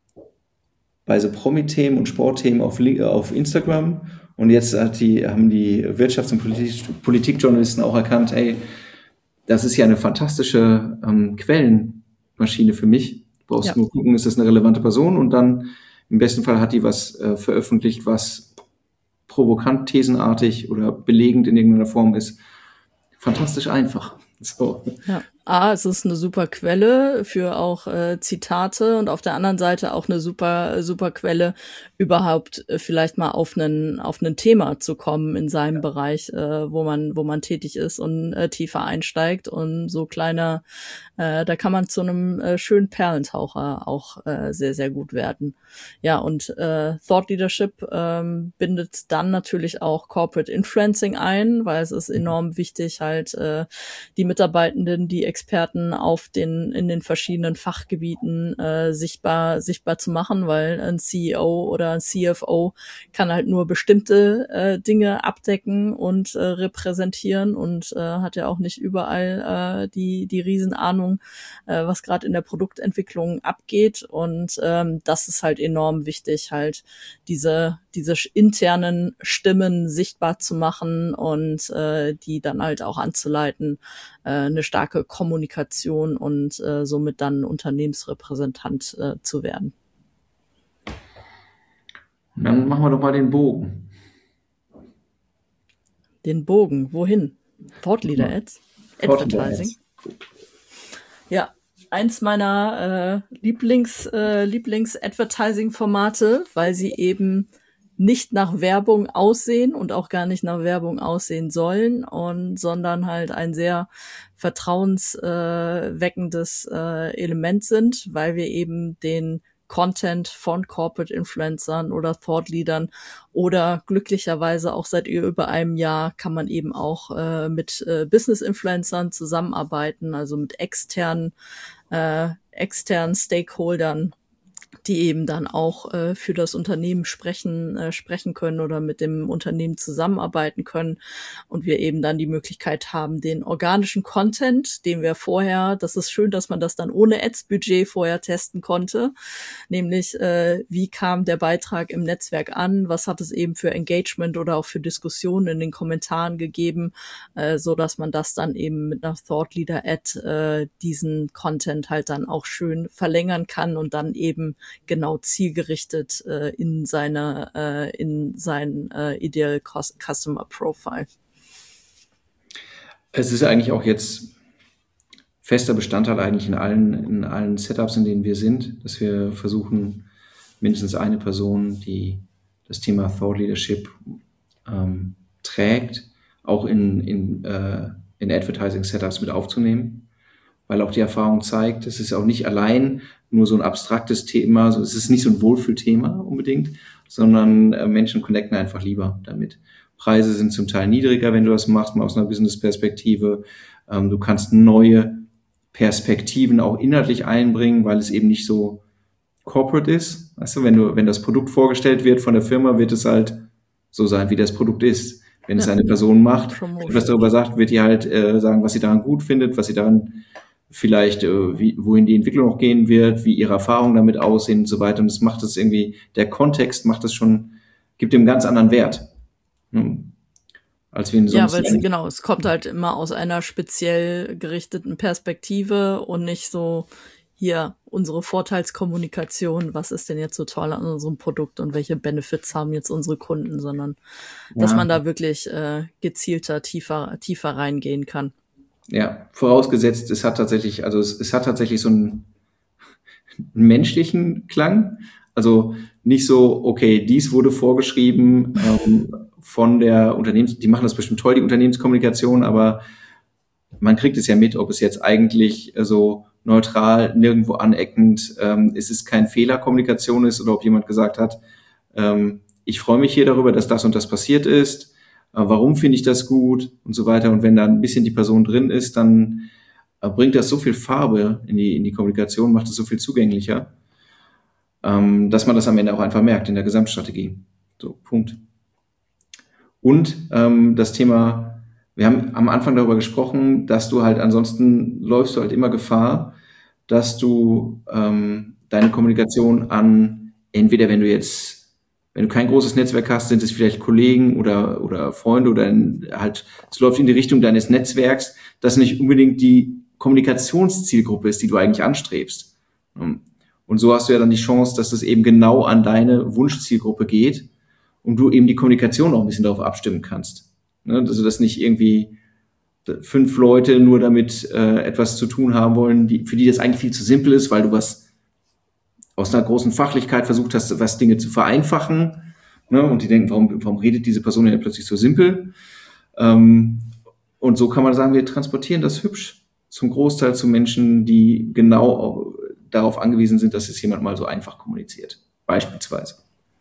[SPEAKER 2] bei so Promi-Themen und Sportthemen auf Instagram. Und jetzt haben die Wirtschafts- und Politikjournalisten auch erkannt, ey, das ist ja eine fantastische Quellenmaschine für mich. Du brauchst nur gucken, ist das eine relevante Person? Und dann im besten Fall hat die was veröffentlicht, was provokant, thesenartig oder belegend in irgendeiner Form ist. Fantastisch einfach. So.
[SPEAKER 3] Ja. Es ist eine super Quelle für auch Zitate und auf der anderen Seite auch eine super Quelle, überhaupt vielleicht mal auf einen Thema zu kommen in seinem Bereich, wo man tätig ist und tiefer einsteigt, und so kleiner, da kann man zu einem schönen Perlentaucher auch sehr, sehr gut werden. Ja, und Thought Leadership bindet dann natürlich auch Corporate Influencing ein, weil es ist enorm wichtig, halt die Mitarbeitenden, die Experten in den verschiedenen Fachgebieten sichtbar zu machen, weil ein CEO oder ein CFO kann halt nur bestimmte Dinge abdecken und repräsentieren und hat ja auch nicht überall die Riesenahnung, was gerade in der Produktentwicklung abgeht, und das ist halt enorm wichtig, halt diese internen Stimmen sichtbar zu machen und die dann halt auch anzuleiten, eine starke Kommunikation und somit dann Unternehmensrepräsentant zu werden.
[SPEAKER 2] Und dann machen wir doch mal den Bogen.
[SPEAKER 3] Den Bogen, wohin? Thought Leader Ads? Advertising? Ja, eins meiner Lieblings-Advertising-Formate, weil sie eben nicht nach Werbung aussehen und auch gar nicht nach Werbung aussehen sollen, sondern halt ein sehr vertrauensweckendes Element sind, weil wir eben den Content von Corporate Influencern oder Thought Leadern oder glücklicherweise auch seit über einem Jahr kann man eben auch mit Business Influencern zusammenarbeiten, also mit externen Stakeholdern, die eben dann auch für das Unternehmen sprechen können oder mit dem Unternehmen zusammenarbeiten können, und wir eben dann die Möglichkeit haben, den organischen Content, den wir vorher, das ist schön, dass man das dann ohne Ads-Budget vorher testen konnte, nämlich wie kam der Beitrag im Netzwerk an, was hat es eben für Engagement oder auch für Diskussionen in den Kommentaren gegeben, so dass man das dann eben mit einer Thought Leader Ad diesen Content halt dann auch schön verlängern kann und dann eben genau zielgerichtet in sein Ideal Customer Profile.
[SPEAKER 2] Es ist eigentlich auch jetzt fester Bestandteil eigentlich in allen Setups, in denen wir sind, dass wir versuchen, mindestens eine Person, die das Thema Thought Leadership trägt, auch in Advertising Setups mit aufzunehmen. Weil auch die Erfahrung zeigt, es ist auch nicht allein nur so ein abstraktes Thema, es ist nicht so ein Wohlfühlthema unbedingt, sondern Menschen connecten einfach lieber damit. Preise sind zum Teil niedriger, wenn du das machst, mal aus einer Business-Perspektive. Du kannst neue Perspektiven auch inhaltlich einbringen, weil es eben nicht so corporate ist. Weißt du, wenn das Produkt vorgestellt wird von der Firma, wird es halt so sein, wie das Produkt ist. Wenn es eine Person macht, die was darüber sagt, wird die halt sagen, was sie daran gut findet, was sie daran vielleicht, wohin die Entwicklung noch gehen wird, wie ihre Erfahrungen damit aussehen und so weiter. Und das macht es irgendwie, der Kontext macht es schon, gibt dem ganz anderen Wert. Als wir in so
[SPEAKER 3] genau, es kommt halt immer aus einer speziell gerichteten Perspektive und nicht so, hier, unsere Vorteilskommunikation, was ist denn jetzt so toll an unserem Produkt und welche Benefits haben jetzt unsere Kunden, sondern dass man da wirklich gezielter, tiefer reingehen kann.
[SPEAKER 2] Ja, vorausgesetzt, es hat tatsächlich so einen menschlichen Klang. Also nicht so, okay, dies wurde vorgeschrieben von der die machen das bestimmt toll, die Unternehmenskommunikation, aber man kriegt es ja mit, ob es jetzt eigentlich so neutral, nirgendwo aneckend, es ist kein Fehlerkommunikation ist oder ob jemand gesagt hat, ich freue mich hier darüber, dass das und das passiert ist. Warum finde ich das gut und so weiter. Und wenn da ein bisschen die Person drin ist, dann bringt das so viel Farbe in die Kommunikation, macht es so viel zugänglicher, dass man das am Ende auch einfach merkt in der Gesamtstrategie. So, Punkt. Und das Thema, wir haben am Anfang darüber gesprochen, dass du halt ansonsten läufst du halt immer Gefahr, dass du deine Kommunikation an entweder wenn du kein großes Netzwerk hast, sind es vielleicht Kollegen oder Freunde oder halt, es läuft in die Richtung deines Netzwerks, das nicht unbedingt die Kommunikationszielgruppe ist, die du eigentlich anstrebst. Und so hast du ja dann die Chance, dass es eben genau an deine Wunschzielgruppe geht und du eben die Kommunikation auch ein bisschen darauf abstimmen kannst. Also dass nicht irgendwie 5 Leute nur damit etwas zu tun haben wollen, für die das eigentlich viel zu simpel ist, weil du was aus einer großen Fachlichkeit versucht hast, was Dinge zu vereinfachen. Und die denken, warum redet diese Person denn plötzlich so simpel? Und so kann man sagen, wir transportieren das hübsch zum Großteil zu Menschen, die genau darauf angewiesen sind, dass es jemand mal so einfach kommuniziert. Beispielsweise.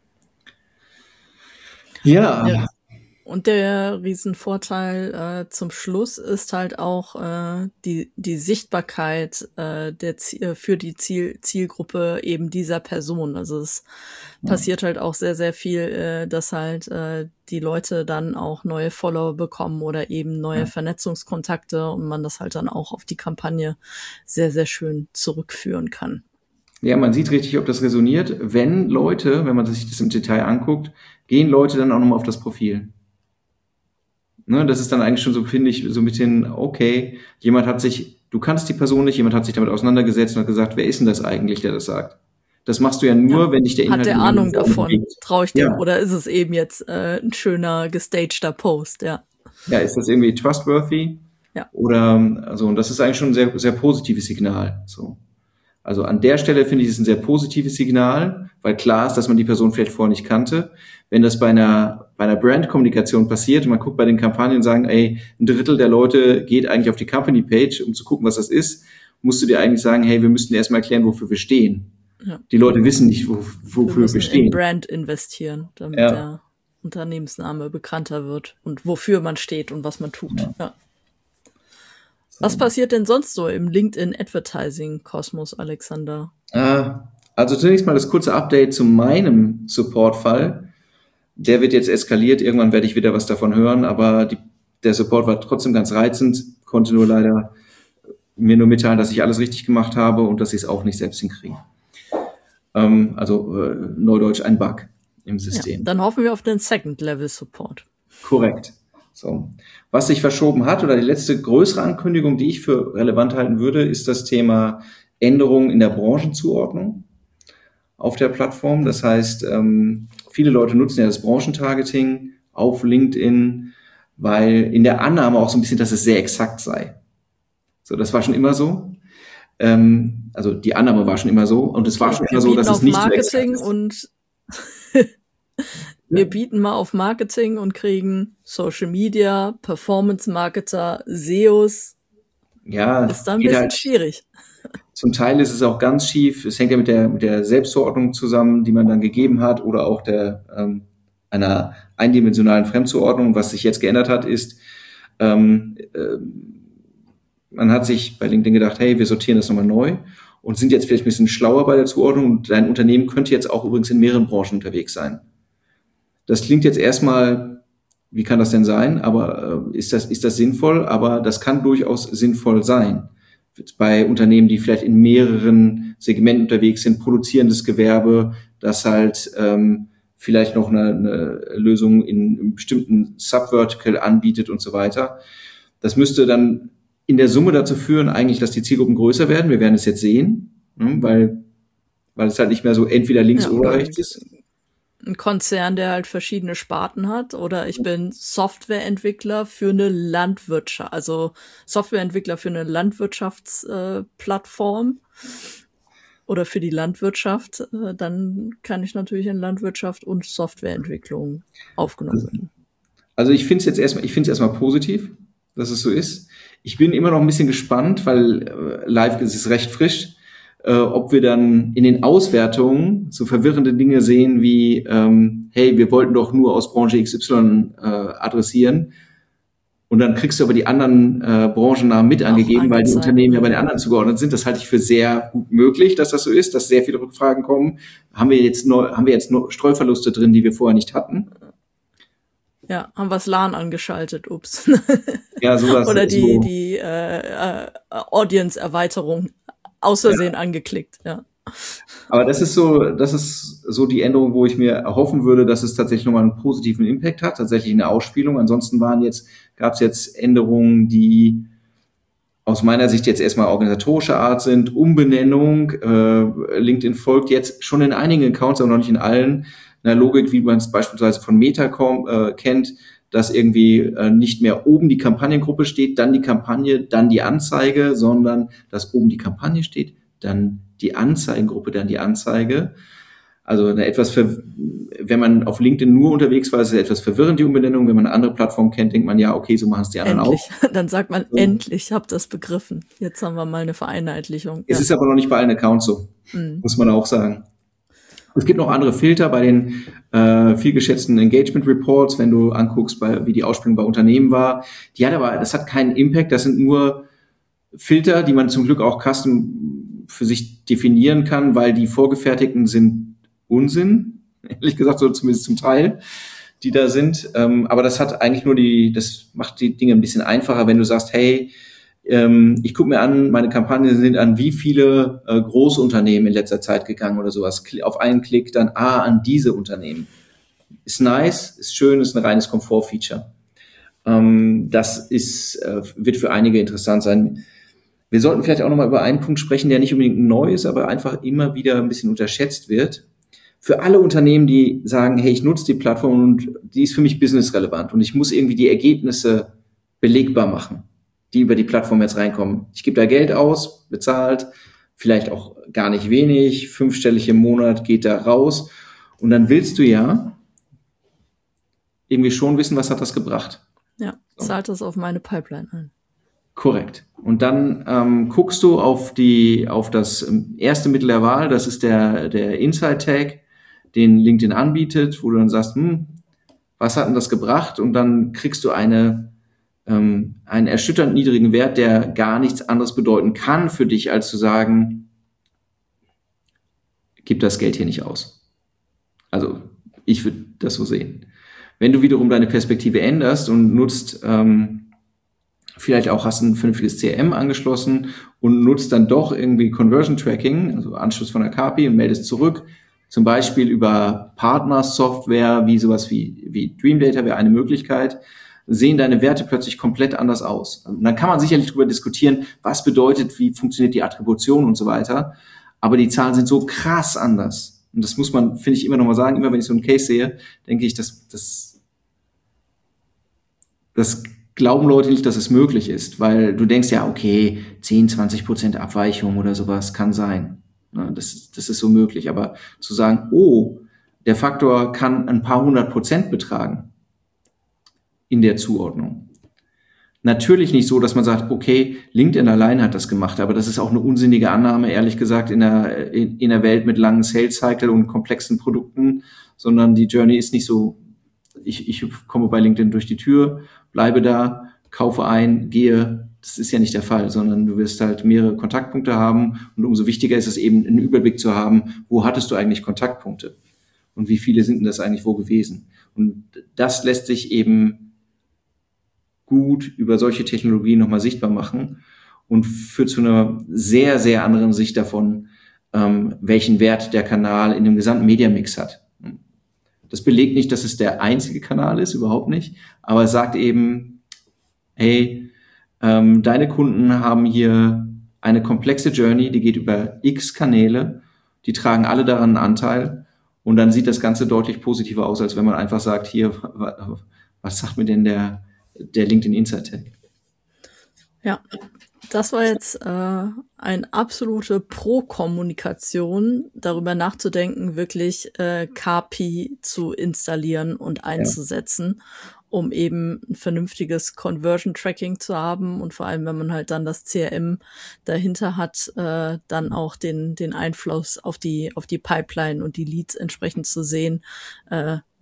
[SPEAKER 2] Ja.
[SPEAKER 3] Und der Riesenvorteil zum Schluss ist halt auch die Sichtbarkeit für die Zielgruppe eben dieser Person. Also es passiert halt auch sehr, sehr viel, dass halt die Leute dann auch neue Follower bekommen oder eben neue Vernetzungskontakte und man das halt dann auch auf die Kampagne sehr, sehr schön zurückführen kann.
[SPEAKER 2] Ja, man sieht richtig, ob das resoniert. Wenn man sich das im Detail anguckt, gehen Leute dann auch nochmal auf das Profil. Das ist dann eigentlich schon so, finde ich, so ein bisschen, okay, du kannst die Person nicht, jemand hat sich damit auseinandergesetzt und hat gesagt, wer ist denn das eigentlich, der das sagt? Das machst du ja nur, wenn dich der Inhalt...
[SPEAKER 3] Hat der Ahnung davon, traue ich dem, oder ist es eben jetzt ein schöner, gestagter Post, ja.
[SPEAKER 2] Ja, ist das irgendwie trustworthy?
[SPEAKER 3] Ja.
[SPEAKER 2] Oder, also, und das ist eigentlich schon ein sehr, sehr positives Signal, so. Also an der Stelle finde ich es ein sehr positives Signal, weil klar ist, dass man die Person vielleicht vorher nicht kannte. Wenn das bei einer Brand-Kommunikation passiert und man guckt bei den Kampagnen und sagen, ein Drittel der Leute geht eigentlich auf die Company-Page, um zu gucken, was das ist, musst du dir eigentlich sagen, hey, wir müssten erstmal erklären, wofür wir stehen. Ja. Die Leute wissen nicht, wofür wir stehen.
[SPEAKER 3] In Brand investieren, damit der Unternehmensname bekannter wird und wofür man steht und was man tut. Ja. Was passiert denn sonst so im LinkedIn-Advertising-Kosmos, Alexander?
[SPEAKER 2] Also zunächst mal das kurze Update zu meinem Support-Fall. Der wird jetzt eskaliert. Irgendwann werde ich wieder was davon hören, aber der Support war trotzdem ganz reizend. Konnte nur leider mir nur mitteilen, dass ich alles richtig gemacht habe und dass ich es auch nicht selbst hinkriege. Neudeutsch ein Bug im System.
[SPEAKER 3] Ja, dann hoffen wir auf den Second-Level-Support.
[SPEAKER 2] Korrekt. So. Was sich verschoben hat oder die letzte größere Ankündigung, die ich für relevant halten würde, ist das Thema Änderungen in der Branchenzuordnung auf der Plattform. Das heißt, viele Leute nutzen ja das Branchentargeting auf LinkedIn, weil in der Annahme auch so ein bisschen, dass es sehr exakt sei. So, das war schon immer so. Also die Annahme war schon immer so und es war schon immer so, dass es nicht so exakt ist.
[SPEAKER 3] Und wir bieten mal auf Marketing und kriegen Social Media, Performance Marketer, SEOs.
[SPEAKER 2] Ja,
[SPEAKER 3] ist da ein bisschen schwierig.
[SPEAKER 2] Zum Teil ist es auch ganz schief. Es hängt ja mit der Selbstzuordnung zusammen, die man dann gegeben hat, oder auch einer eindimensionalen Fremdzuordnung. Was sich jetzt geändert hat, ist, man hat sich bei LinkedIn gedacht, hey, wir sortieren das nochmal neu und sind jetzt vielleicht ein bisschen schlauer bei der Zuordnung. Und dein Unternehmen könnte jetzt auch übrigens in mehreren Branchen unterwegs sein. Das klingt jetzt erstmal, wie kann das denn sein? Aber ist das sinnvoll? Aber das kann durchaus sinnvoll sein. Bei Unternehmen, die vielleicht in mehreren Segmenten unterwegs sind, produzierendes Gewerbe, das halt vielleicht noch eine Lösung in einem bestimmten Subvertical anbietet und so weiter. Das müsste dann in der Summe dazu führen, eigentlich, dass die Zielgruppen größer werden. Wir werden es jetzt sehen, weil es halt nicht mehr so entweder links oder rechts ist.
[SPEAKER 3] Ein Konzern, der halt verschiedene Sparten hat, oder ich bin Softwareentwickler für eine Landwirtschaft, also Softwareentwickler für eine Landwirtschaftsplattform oder für die Landwirtschaft, dann kann ich natürlich in Landwirtschaft und Softwareentwicklung aufgenommen werden.
[SPEAKER 2] Also ich finde es erstmal positiv, dass es so ist. Ich bin immer noch ein bisschen gespannt, weil live ist es recht frisch, ob wir dann in den Auswertungen so verwirrende Dinge sehen wie, hey, wir wollten doch nur aus Branche XY adressieren. Und dann kriegst du aber die anderen Branchennamen mit angegeben, weil die Unternehmen ja bei den anderen zugeordnet sind. Das halte ich für sehr gut möglich, dass das so ist, dass sehr viele Rückfragen kommen. Haben wir jetzt Streuverluste drin, die wir vorher nicht hatten?
[SPEAKER 3] Ja, haben wir das LAN angeschaltet, ups.
[SPEAKER 2] Ja, sowas.
[SPEAKER 3] Oder die Audience-Erweiterung aus Versehen angeklickt, ja.
[SPEAKER 2] Aber das ist so die Änderung, wo ich mir erhoffen würde, dass es tatsächlich nochmal einen positiven Impact hat, tatsächlich eine Ausspielung. Ansonsten gab es jetzt Änderungen, die aus meiner Sicht jetzt erstmal organisatorischer Art sind, Umbenennung. LinkedIn folgt jetzt schon in einigen Accounts, aber noch nicht in allen, einer Logik, wie man es beispielsweise von Meta kennt, dass irgendwie nicht mehr oben die Kampagnengruppe steht, dann die Kampagne, dann die Anzeige, sondern dass oben die Kampagne steht, dann die Anzeigengruppe, dann die Anzeige. Also wenn man auf LinkedIn nur unterwegs war, ist es etwas verwirrend, die Umbenennung. Wenn man eine andere Plattform kennt, denkt man, ja, okay, so machen es die anderen
[SPEAKER 3] Endlich.
[SPEAKER 2] auch.
[SPEAKER 3] Dann sagt man, so. Endlich, hab das begriffen. Jetzt haben wir mal eine Vereinheitlichung.
[SPEAKER 2] Es ist aber noch nicht bei allen Accounts so, muss man auch sagen. Es gibt noch andere Filter bei den viel geschätzten Engagement Reports, wenn du anguckst, wie die Ausspielung bei Unternehmen war. Das hat keinen Impact, das sind nur Filter, die man zum Glück auch custom für sich definieren kann, weil die vorgefertigten sind Unsinn, ehrlich gesagt, so zumindest zum Teil, die da sind. Aber das hat eigentlich das macht die Dinge ein bisschen einfacher, wenn du sagst, hey, ich gucke mir an, meine Kampagnen sind an wie viele Großunternehmen in letzter Zeit gegangen oder sowas. Auf einen Klick dann, an diese Unternehmen. Ist nice, ist schön, ist ein reines Komfortfeature. Das wird für einige interessant sein. Wir sollten vielleicht auch nochmal über einen Punkt sprechen, der nicht unbedingt neu ist, aber einfach immer wieder ein bisschen unterschätzt wird. Für alle Unternehmen, die sagen, hey, ich nutze die Plattform und die ist für mich businessrelevant und ich muss irgendwie die Ergebnisse belegbar machen, die über die Plattform jetzt reinkommen. Ich gebe da Geld aus, bezahlt, vielleicht auch gar nicht wenig, 5-stellig im Monat geht da raus und dann willst du ja irgendwie schon wissen, was hat das gebracht.
[SPEAKER 3] Ja, zahlt das auf meine Pipeline ein.
[SPEAKER 2] Korrekt. Und dann guckst du auf das erste Mittel der Wahl, das ist der Insight-Tag, den LinkedIn anbietet, wo du dann sagst, was hat denn das gebracht? Und dann kriegst du einen erschütternd niedrigen Wert, der gar nichts anderes bedeuten kann für dich, als zu sagen, gib das Geld hier nicht aus. Also ich würde das so sehen. Wenn du wiederum deine Perspektive änderst und nutzt vielleicht auch hast ein vernünftiges CRM angeschlossen und nutzt dann doch irgendwie Conversion Tracking, also Anschluss von der KPI und meldest zurück, zum Beispiel über Partnersoftware, wie sowas wie Dream Data wäre eine Möglichkeit, sehen deine Werte plötzlich komplett anders aus. Und dann kann man sicherlich darüber diskutieren, was bedeutet, wie funktioniert die Attribution und so weiter, aber die Zahlen sind so krass anders. Und das muss man, finde ich, immer noch mal sagen, immer wenn ich so einen Case sehe, denke ich, das glauben Leute nicht, dass es möglich ist, weil du denkst ja, okay, 10-20% Abweichung oder sowas kann sein. Das ist so möglich. Aber zu sagen, der Faktor kann ein paar 100% betragen in der Zuordnung. Natürlich nicht so, dass man sagt, okay, LinkedIn allein hat das gemacht, aber das ist auch eine unsinnige Annahme, ehrlich gesagt, in der Welt mit langen Sales Cycle und komplexen Produkten, sondern die Journey ist nicht so, ich komme bei LinkedIn durch die Tür, bleibe da, kaufe ein, gehe. Das ist ja nicht der Fall, sondern du wirst halt mehrere Kontaktpunkte haben und umso wichtiger ist es eben, einen Überblick zu haben, wo hattest du eigentlich Kontaktpunkte und wie viele sind denn das eigentlich wo gewesen. Und das lässt sich eben gut über solche Technologien nochmal sichtbar machen und führt zu einer sehr, sehr anderen Sicht davon, welchen Wert der Kanal in dem gesamten Media-Mix hat. Das belegt nicht, dass es der einzige Kanal ist, überhaupt nicht, aber es sagt eben, hey, deine Kunden haben hier eine komplexe Journey, die geht über x Kanäle, die tragen alle daran einen Anteil und dann sieht das Ganze deutlich positiver aus, als wenn man einfach sagt, hier, was sagt mir denn der LinkedIn Insight Tag?
[SPEAKER 3] Ja, das war jetzt eine absolute Pro-Kommunikation, darüber nachzudenken, wirklich KPI zu installieren und einzusetzen, um eben ein vernünftiges Conversion-Tracking zu haben und vor allem, wenn man halt dann das CRM dahinter hat, dann auch den Einfluss auf die Pipeline und die Leads entsprechend zu sehen,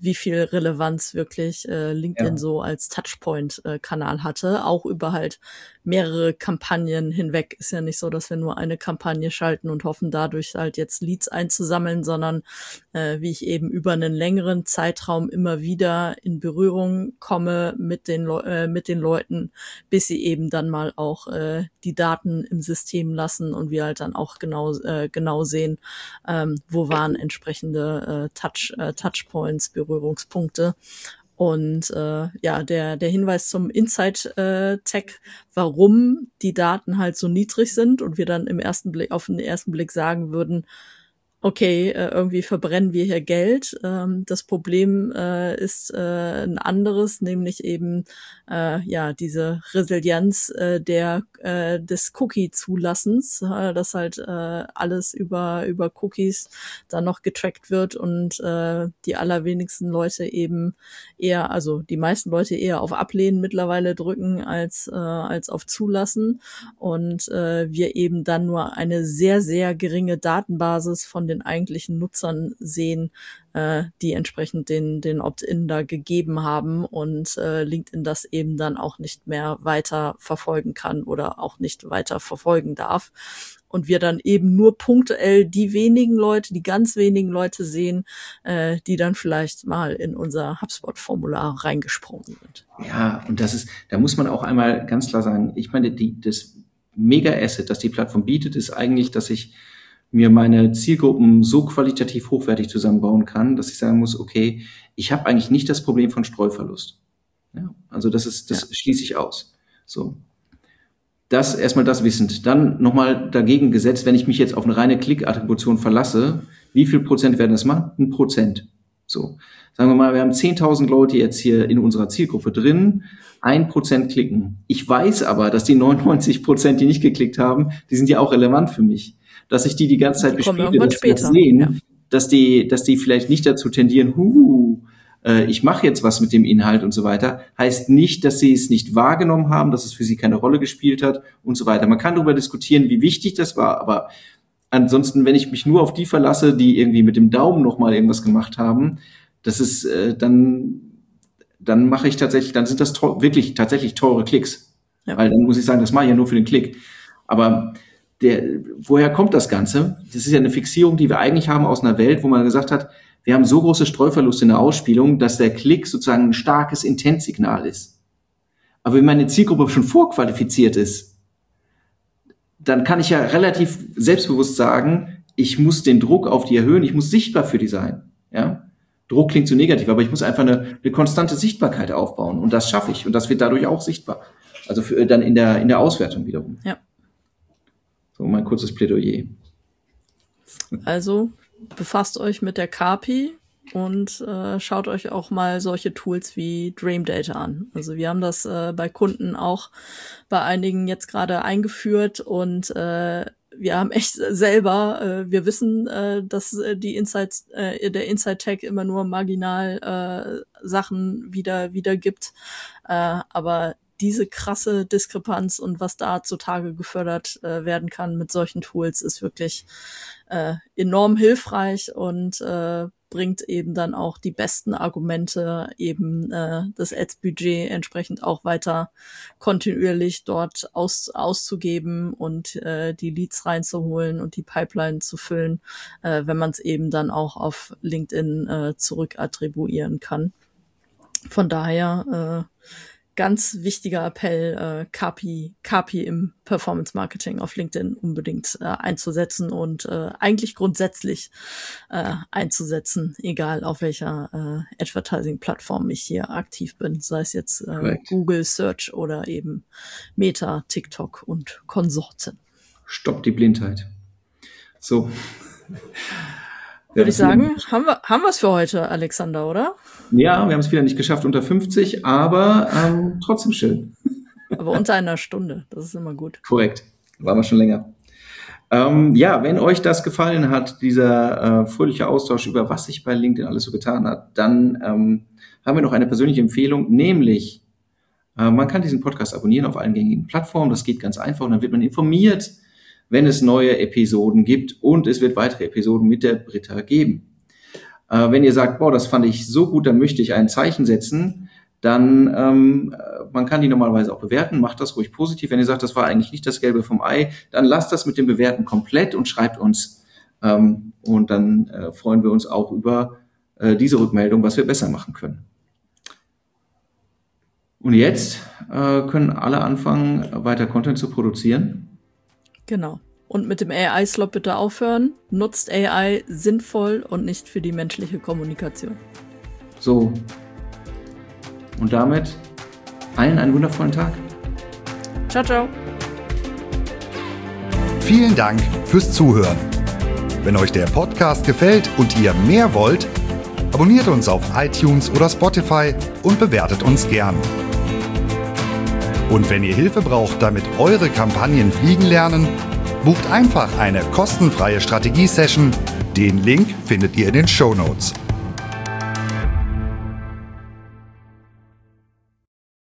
[SPEAKER 3] wie viel Relevanz wirklich LinkedIn so als Touchpoint-Kanal hatte, auch über halt mehrere Kampagnen hinweg. Ist ja nicht so, dass wir nur eine Kampagne schalten und hoffen, dadurch halt jetzt Leads einzusammeln, sondern wie ich eben über einen längeren Zeitraum immer wieder in Berührung komme mit den Leuten, bis sie eben dann mal auch die Daten im System lassen und wir halt dann auch genau sehen, wo waren entsprechende Touchpoints, Berührungspunkte. Und der Hinweis zum Insight-Tag, warum die Daten halt so niedrig sind und wir dann auf den ersten Blick sagen würden, okay, irgendwie verbrennen wir hier Geld. Das Problem ist ein anderes, nämlich eben diese Resilienz des Cookie-Zulassens, dass halt alles über Cookies dann noch getrackt wird und die allerwenigsten Leute eben eher, also die meisten Leute eher auf Ablehnen mittlerweile drücken als auf Zulassen und wir eben dann nur eine sehr, sehr geringe Datenbasis von den eigentlichen Nutzern sehen, die entsprechend den Opt-in da gegeben haben und LinkedIn das eben dann auch nicht mehr weiter verfolgen kann oder auch nicht weiter verfolgen darf. Und wir dann eben nur punktuell die ganz wenigen Leute sehen, die dann vielleicht mal in unser HubSpot-Formular reingesprungen sind.
[SPEAKER 2] Ja, und da muss man auch einmal ganz klar sagen, ich meine, das Mega-Asset, das die Plattform bietet, ist eigentlich, dass ich mir meine Zielgruppen so qualitativ hochwertig zusammenbauen kann, dass ich sagen muss, okay, ich habe eigentlich nicht das Problem von Streuverlust. Ja, also das schließe ich aus. So. Das erstmal das wissend. Dann nochmal dagegen gesetzt, wenn ich mich jetzt auf eine reine Klick-Attribution verlasse, wie viel Prozent werden das machen? 1%. So. Sagen wir mal, wir haben 10.000 Leute jetzt hier in unserer Zielgruppe drin, 1% klicken. Ich weiß aber, dass die 99%, die nicht geklickt haben, die sind ja auch relevant für mich. Dass ich die ganze Zeit bespiele, dass wir sehen, dass die vielleicht nicht dazu tendieren, ich mache jetzt was mit dem Inhalt und so weiter, heißt nicht, dass sie es nicht wahrgenommen haben, dass es für sie keine Rolle gespielt hat und so weiter. Man kann darüber diskutieren, wie wichtig das war, aber ansonsten, wenn ich mich nur auf die verlasse, die irgendwie mit dem Daumen nochmal irgendwas gemacht haben, das ist, dann mache ich tatsächlich, dann sind das wirklich tatsächlich teure Klicks. Ja. Weil dann muss ich sagen, das mache ich ja nur für den Klick. Aber woher kommt das Ganze? Das ist ja eine Fixierung, die wir eigentlich haben aus einer Welt, wo man gesagt hat, wir haben so große Streuverluste in der Ausspielung, dass der Klick sozusagen ein starkes Intent-Signal ist. Aber wenn meine Zielgruppe schon vorqualifiziert ist, dann kann ich ja relativ selbstbewusst sagen, ich muss den Druck auf die erhöhen, ich muss sichtbar für die sein. Ja? Druck klingt so negativ, aber ich muss einfach eine konstante Sichtbarkeit aufbauen und das schaffe ich und das wird dadurch auch sichtbar. Also dann in der Auswertung wiederum.
[SPEAKER 3] Ja.
[SPEAKER 2] So, mein kurzes Plädoyer.
[SPEAKER 3] Also befasst euch mit der KPI und schaut euch auch mal solche Tools wie Dream Data an. Also wir haben das bei Kunden auch bei einigen jetzt gerade eingeführt und wir haben echt selber, wir wissen, dass der Insight-Tag immer nur marginal Sachen wieder gibt, aber diese krasse Diskrepanz und was da zutage gefördert werden kann mit solchen Tools ist wirklich enorm hilfreich und bringt eben dann auch die besten Argumente, eben das Ads-Budget entsprechend auch weiter kontinuierlich dort auszugeben und die Leads reinzuholen und die Pipeline zu füllen, wenn man es eben dann auch auf LinkedIn zurückattribuieren kann. Von daher ganz wichtiger Appell, KPI im Performance Marketing auf LinkedIn unbedingt einzusetzen und eigentlich grundsätzlich einzusetzen, egal auf welcher Advertising-Plattform ich hier aktiv bin, sei es jetzt Google Search oder eben Meta, TikTok und Konsorten.
[SPEAKER 2] Stopp die Blindheit. So.
[SPEAKER 3] Würde ich sagen, haben wir es für heute, Alexander, oder?
[SPEAKER 2] Ja, wir haben es wieder nicht geschafft unter 50, aber trotzdem schön.
[SPEAKER 3] Aber unter einer Stunde, das ist immer gut.
[SPEAKER 2] Korrekt, waren wir schon länger. Wenn euch das gefallen hat, dieser fröhliche Austausch über was sich bei LinkedIn alles so getan hat, dann haben wir noch eine persönliche Empfehlung, nämlich man kann diesen Podcast abonnieren auf allen gängigen Plattformen, das geht ganz einfach und dann wird man informiert, wenn es neue Episoden gibt und es wird weitere Episoden mit der Britta geben. Wenn ihr sagt, das fand ich so gut, dann möchte ich ein Zeichen setzen, dann, man kann die normalerweise auch bewerten, macht das ruhig positiv. Wenn ihr sagt, das war eigentlich nicht das Gelbe vom Ei, dann lasst das mit dem Bewerten komplett und schreibt uns. Und dann freuen wir uns auch über diese Rückmeldung, was wir besser machen können. Und jetzt können alle anfangen, weiter Content zu produzieren.
[SPEAKER 3] Genau. Und mit dem AI-Slop bitte aufhören. Nutzt AI sinnvoll und nicht für die menschliche Kommunikation.
[SPEAKER 2] So. Und damit allen einen wundervollen Tag.
[SPEAKER 3] Ciao, ciao.
[SPEAKER 1] Vielen Dank fürs Zuhören. Wenn euch der Podcast gefällt und ihr mehr wollt, abonniert uns auf iTunes oder Spotify und bewertet uns gern. Und wenn ihr Hilfe braucht, damit eure Kampagnen fliegen lernen, bucht einfach eine kostenfreie Strategie-Session. Den Link findet ihr in den Shownotes.